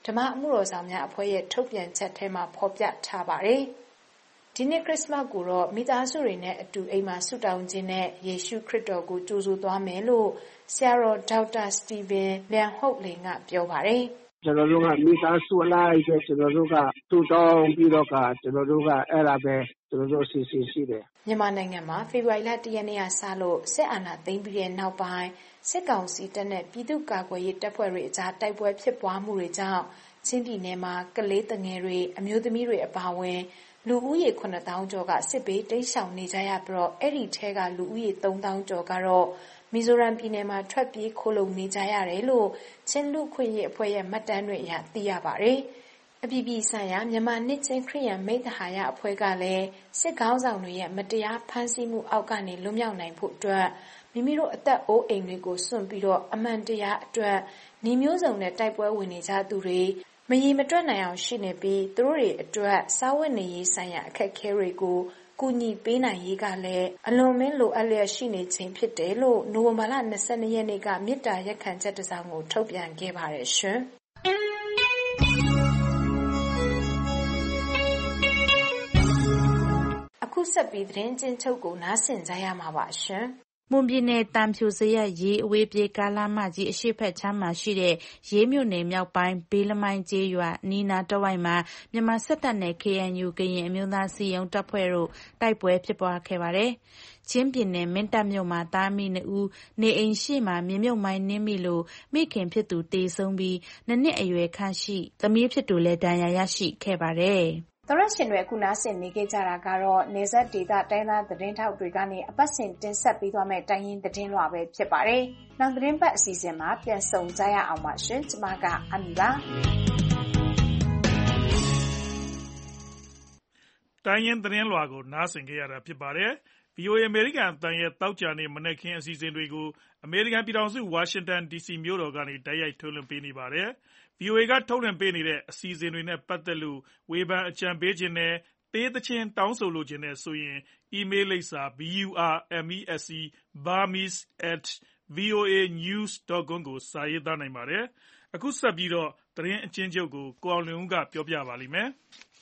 ဓမ္မအမှုတော်ဆောင်များအဖွဲ့ရဲ့ထုတ်ပြန်ချက်ထဲမှာဖော်ပြထားပါတယ်။ဒီနှစ်ခရစ်စမတ်ကိုတော့မိသားစုတွေနဲ့အတူအိမ်မှာဆုတောင်းခြင်းနဲ့ယေရှုခရစ်တော်ကိုကြိုဆိုသွားမယ်လို့ဆရာတော်ဒေါက်တာစတီဗင်လျန်ဟုတ်လင်ကပြောပါတယ်။ကျွန်တော်တို့ကမိသားစုလိုက်ပဲကျွန်တော်တို့ကတူတောင်းပြီးတော့ကျွန်တော်တို့ကအဲ့ဒါပဲကျွန်တော်တို့အစီအစဉ်ရှိတယ်မြန်မာနိုင်ငံမှာဖေဖော်ဝါရီလ 1 ရက်နေ့ကစလို့စစ်အာဏာသိမ်းပြီးတဲ့နောက်ပိုင်းစစ်ကောင်စီတပ်နဲ့ပြည်သူ့ကာကွယ်ရေးတပ်ဖွဲ့တွေအကြားတိုက်ပွဲဖြစ်ပွားမှုတွေကြောင့်ချင်းပြည်နယ်မှာကလေးတငယ်တွေအမျိုးသမီးတွေအပါအဝင်လူဦးရေ9000ကျော်ကစစ်ဘေးတိမ်းရှောင်နေကြရပြီးတော့အဲ့ဒီထဲကလူဦးရေ3000ကျော်ကတော့မီဇိုရမ်ပြည်နယ်မှာထွက်ပြေးခိုလုံနေကြရတယ်လို့ချင်းလူခွင့်ရေးအဖွဲ့ရဲ့မှတ်တမ်းတွေအရသိရပါတယ်။အပြည်ပြည်ဆိုင်ရာမြန်မာနှစ်ချင်းခရစ်ယာန်မိတ္တဟာယအဖွဲ့ကလည်းစစ်ကောင်းဆောင်တွေရဲ့မတရားဖမ်းဆီးမှုအောက်ကနေလွတ်မြောက်နိုင်ဖို့အတွက်မိမိတို့အသက်အိုးအိမ်တွေကိုစွန့်ပြီးတော့အမှန်တရားအတွက်ညီမျိုးစုံနဲ့တိုက်ပွဲဝင်နေကြသူတွေမရေမတွက်နိုင်အောင်ရှိနေပြီးသူတို့တွေအတွက်စားဝတ်နေရေးဆိုင်ရာအခက်အခဲတွေကိုကူညီပေးနိုင်ရေးကလည်းအလွန်မင်းလိုအပ်လျက်ရှိနေခြင်းဖြစ်တယ်လို့နိုဝင်ဘာလ22ရက်နေ့ကမေတ္တာရက်ခံချက်တစ်စောင်ကိုထုတ်ပြန်ခဲ့ပါတယ်ရှင်။အခုဆက်ပြီးသတင်းကျဉ်းချုပ်ကိုနားဆင်ကြရမှာပါရှင်။မွန်ပြည်နယ်တန်ဖြူစရက်ရေးအဝေးပြေးကားလမ်းမကြီးအရှေ့ဘက်ခြမ်းမှာရှိတဲ့ရေးမြို့နယ်မြောက်ပိုင်းဘေးလမိုင်းကျေးရွာနီနာတဝိုက်မှာမြန်မာစစ်တပ်နဲ့ KNU ကရင်အမျိုးသားစီရင်တပ်ဖွဲ့တို့တိုက်ပွဲဖြစ်ပွားခဲ့ပါတယ်။ချင်းပြည်နယ်မင်းတပ်မြို့မှာသားမိ2ဦးနေအိမ်ရှိမှာမြေမြုပ်မိုင်းနင်းမိလို့မိခင်ဖြစ်သူတေဆုံးပြီး2နှစ်အရွယ်ခန့်ရှိသမီးဖြစ်သူလည်းဒဏ်ရာရရှိခဲ့ပါတယ်။သရရှင်တွေအခုနားဆင်နေကြတာကတော့နေဆက်ဒေတာတိုင်းသားသတင်းထောက်တွေကနေအပတ်စဉ်တင်ဆက်ပေးသွားမယ့်တိုင်းရင်းသတင်းလွှာပဲဖြစ်ပါတယ်။နောက်သတင်းပတ်အစီအစဉ်မှာပြန်ဆုံကြရအောင်ပါရှင်။ကျွန်မကအမီပါ။တိုင်းရင်းသတင်းလွှာကိုနားဆင်ကြရတာဖြစ်ပါတယ်။ VOA အမေရိကန်အသံရဲ့တောက်ကြနေမနေ့ခင်းအစီအစဉ်တွေကိုအမေရိကန်ပြည်ထောင်စုဝါရှင်တန် DC မြို့တော်ကနေတိုက်ရိုက်ထုတ်လွှင့်ပေးနေပါတယ်။ VOA ကထုတ်လွှင့်ပေးနေတဲ့အစီအစဉ်တွေနဲ့ပတ်သက်လို့ဝေဖန်အကြံပေးခြင်းနဲ့သေးသချင်းတောင်းဆိုလိုခြင်းနဲ့ဆိုရင်အီးမေးလ်လိပ်စာ burmese@voanews.com ကိုစာရေးသားနိုင်ပါတယ်။အခုဆက်ပြီးတော့သတင်းအကျဉ်းချုပ်ကိုကိုအောင်လွင်ဦးကပြောပြပါလိမ့်မယ်။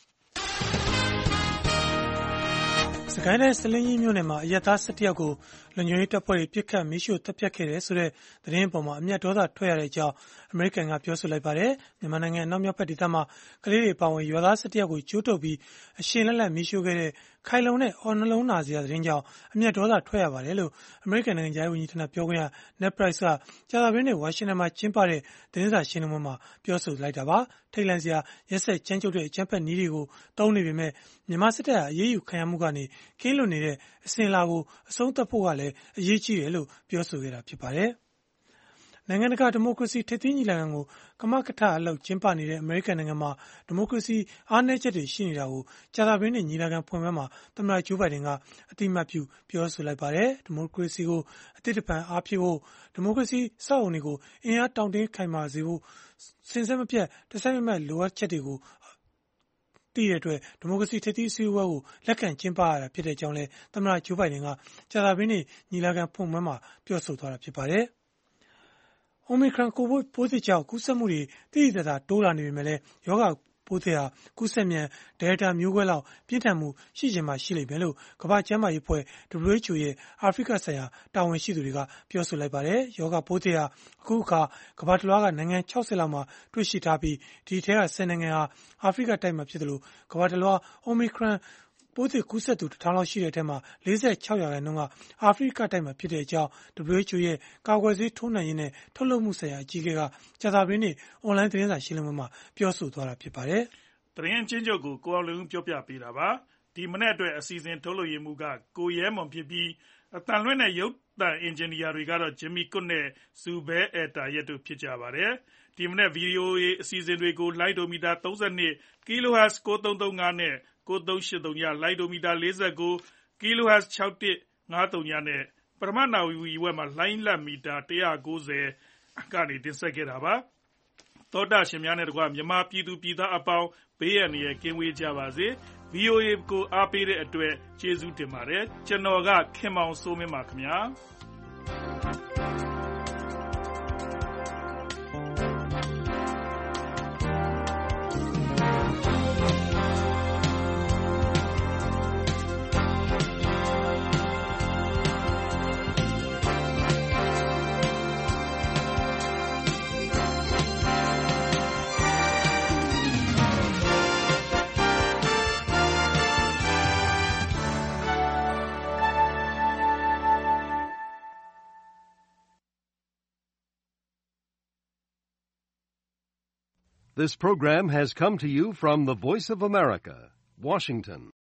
စကိုင်းတိုင်းစလင်းကြီးမြို့နယ်မှာအရပ်သား17ယောက်ကိုလုံခြုံရေးတပ်ဖွဲ့တွေပစ်ခတ်မိရှို့တပ်ဖြတ်ခဲ့တယ်ဆိုတဲ့သတင်းအပေါ်မှာအမျက်ဒေါသထွက်ရတဲ့အကြောင်းအမေရိကန်ကပြောဆိုလိုက်ပါတယ်။မြန်မာနိုင်ငံအနောက်မြောက်ဘက်ဒေသမှာကလေးတွေပါဝင်ရွာသား17ယောက်ကိုကြိုးတုပ်ပြီးအရှင်လက်လက်မိရှို့ခဲ့တဲ့ခိုင်လုံတဲ့အော်နှလုံးနာစရာသတင်းကြောင့်အမျက်ဒေါသထွက်ရပါတယ်လို့အမေရိကန်နိုင်ငံသားဝန်ကြီးဌာနပြောခွင့်ရ Ned Price ကကြာသပတေးနေ့ဝါရှင်တန်မှာကျင်းပတဲ့သတင်းစာရှင်းလင်းပွဲမှာပြောဆိုလိုက်တာပါ။ထိတ်လန့်စရာရက်စက်ကြမ်းကြုတ်တဲ့အကြမ်းဖက်နည်းတွေကိုသုံးနေပေမဲ့မြန်မာစစ်တပ်ဟာအရေးယူခံရမှုကနေကင်းလွတ်နေတဲ့အစဉ်အလာကိုအဆုံးသတ်ဖို့ကလည်းအရေးကြီးတယ်လို့ပြောဆိုခဲ့တာဖြစ်ပါတယ်။နိုင်ငံတကာဒီမိုကရေစီထိပ်သီးညီလာခံကိုကမကထအလုပ်ကျင်းပနေတဲ့အမေရိကန်နိုင်ငံမှာဒီမိုကရေစီအားနည်းချက်တွေရှိနေတာကိုကြာသပတေးနေ့ညီလာခံဖွင့်ပွဲမှာသမ္မတဂျိုးဘိုင်ဒန်ကအတိအမှတ်ပြုပြောဆိုလိုက်ပါတယ်။ဒီမိုကရေစီကိုအသစ်တဖန်အားဖြည့်ဖို့ဒီမိုကရေစီစောင့်အုံတွေကိုအင်အားတောင့်တင်းခိုင်မာစေဖို့စဉ်ဆက်မပြတ်တစိုက်မတ်လိုအပ်ချက်တွေကိုတည်တဲ့အတွက်ဒီမိုကရေစီထိပ်သီးအစည်းအဝေးကိုလက်ခံကျင်းပရတာဖြစ်တဲ့အကြောင်းလည်းသမ္မတဂျိုးဘိုင်ဒန်ကကြာသပတေးနေ့ညီလာခံဖွင့်ပွဲမှာပြောဆိုသွားတာဖြစ်ပါတယ်။ Omicron ကိုဗစ်ပိုးသစ်ကြောင့်ကူးစက်မှုတွေသိသိသာသာတိုးလာနေပေမဲ့လည်းရောဂါပိုးသစ်ဟာကူးစက်မြန် Delta မျိုးကွဲလောက်ပြင်းထန်မှုရှိချင်မှရှိလိမ့်မယ်လို့ကမ္ဘာ့ကျန်းမာရေးအဖွဲ့ WHO ရဲ့အာဖရိကဆိုင်ရာတာဝန်ရှိသူတွေကပြောဆိုလိုက်ပါတယ်။ရောဂါပိုးသစ်ဟာအခုအခါကမ္ဘာတစ်လွှားကနိုင်ငံ60လောက်မှာတွေ့ရှိထားပြီးဒီထဲက10နိုင်ငံဟာအာဖရိကတိုက်မှာဖြစ်တယ်လို့ကမ္ဘာတစ်လွှား Omicronပိုးသစ်ကူးစက်သူ1000လောက်ရှိတဲ့အထက်မှာ46%ကအာဖရိကတိုက်မှာဖြစ်တဲ့အကြောင်း WHO ရဲ့ကာကွယ်ဆေးထိုးနှံရေးနဲ့ထုတ်လုပ်မှုဆိုင်ရာအကြီးအကဲကကြာသပတေးနေ့အွန်လိုင်းသတင်းစာရှင်းလင်းပွဲမှာပြောဆိုသွားတာဖြစ်ပါတယ်။သတင်းအချင်းချုပ်ကိုကိုအောင်လုံပြောပြပေးတာပါ။ဒီမနေ့အတွက်အစီအစဉ်ထုတ်လုပ်ရေးမှုကကိုရဲမွန်ဖြစ်ပြီးအတန်လွင့်တဲ့ရုပ်သံအင်ဂျင်နီယာတွေကတော့ဂျင်မီကွတ်နဲ့ဇူဘဲအယ်တာရက်တို့ဖြစ်ကြပါတယ်။ဒီမနေ့ VOA အစီအစဉ်တွေကိုလိုင်းဒိုမီတာ32 kHz 9335နဲ့9380လိုင်းဒိုမီတာ49 kHz 6153နဲ့ပရမနာဝီဝက်မှာလိုင်းလက်မီတာ190ကနေတင်ဆက်ခဲ့တာပါ။သောတာရှင်များနဲ့တကွမြန်မာပြည်သူပြည်သားအပေါင်းဘေးရန်တွေကင်းဝေးကြပါစေ။ VOA ကိုအားပေးတဲ့အတွက်ကျေးဇူးတင်ပါတယ်။ကျွန်တော်ကခင်မောင်စိုးမင်းပါခင်ဗျာ။ This program has come to you from the Voice of America, Washington.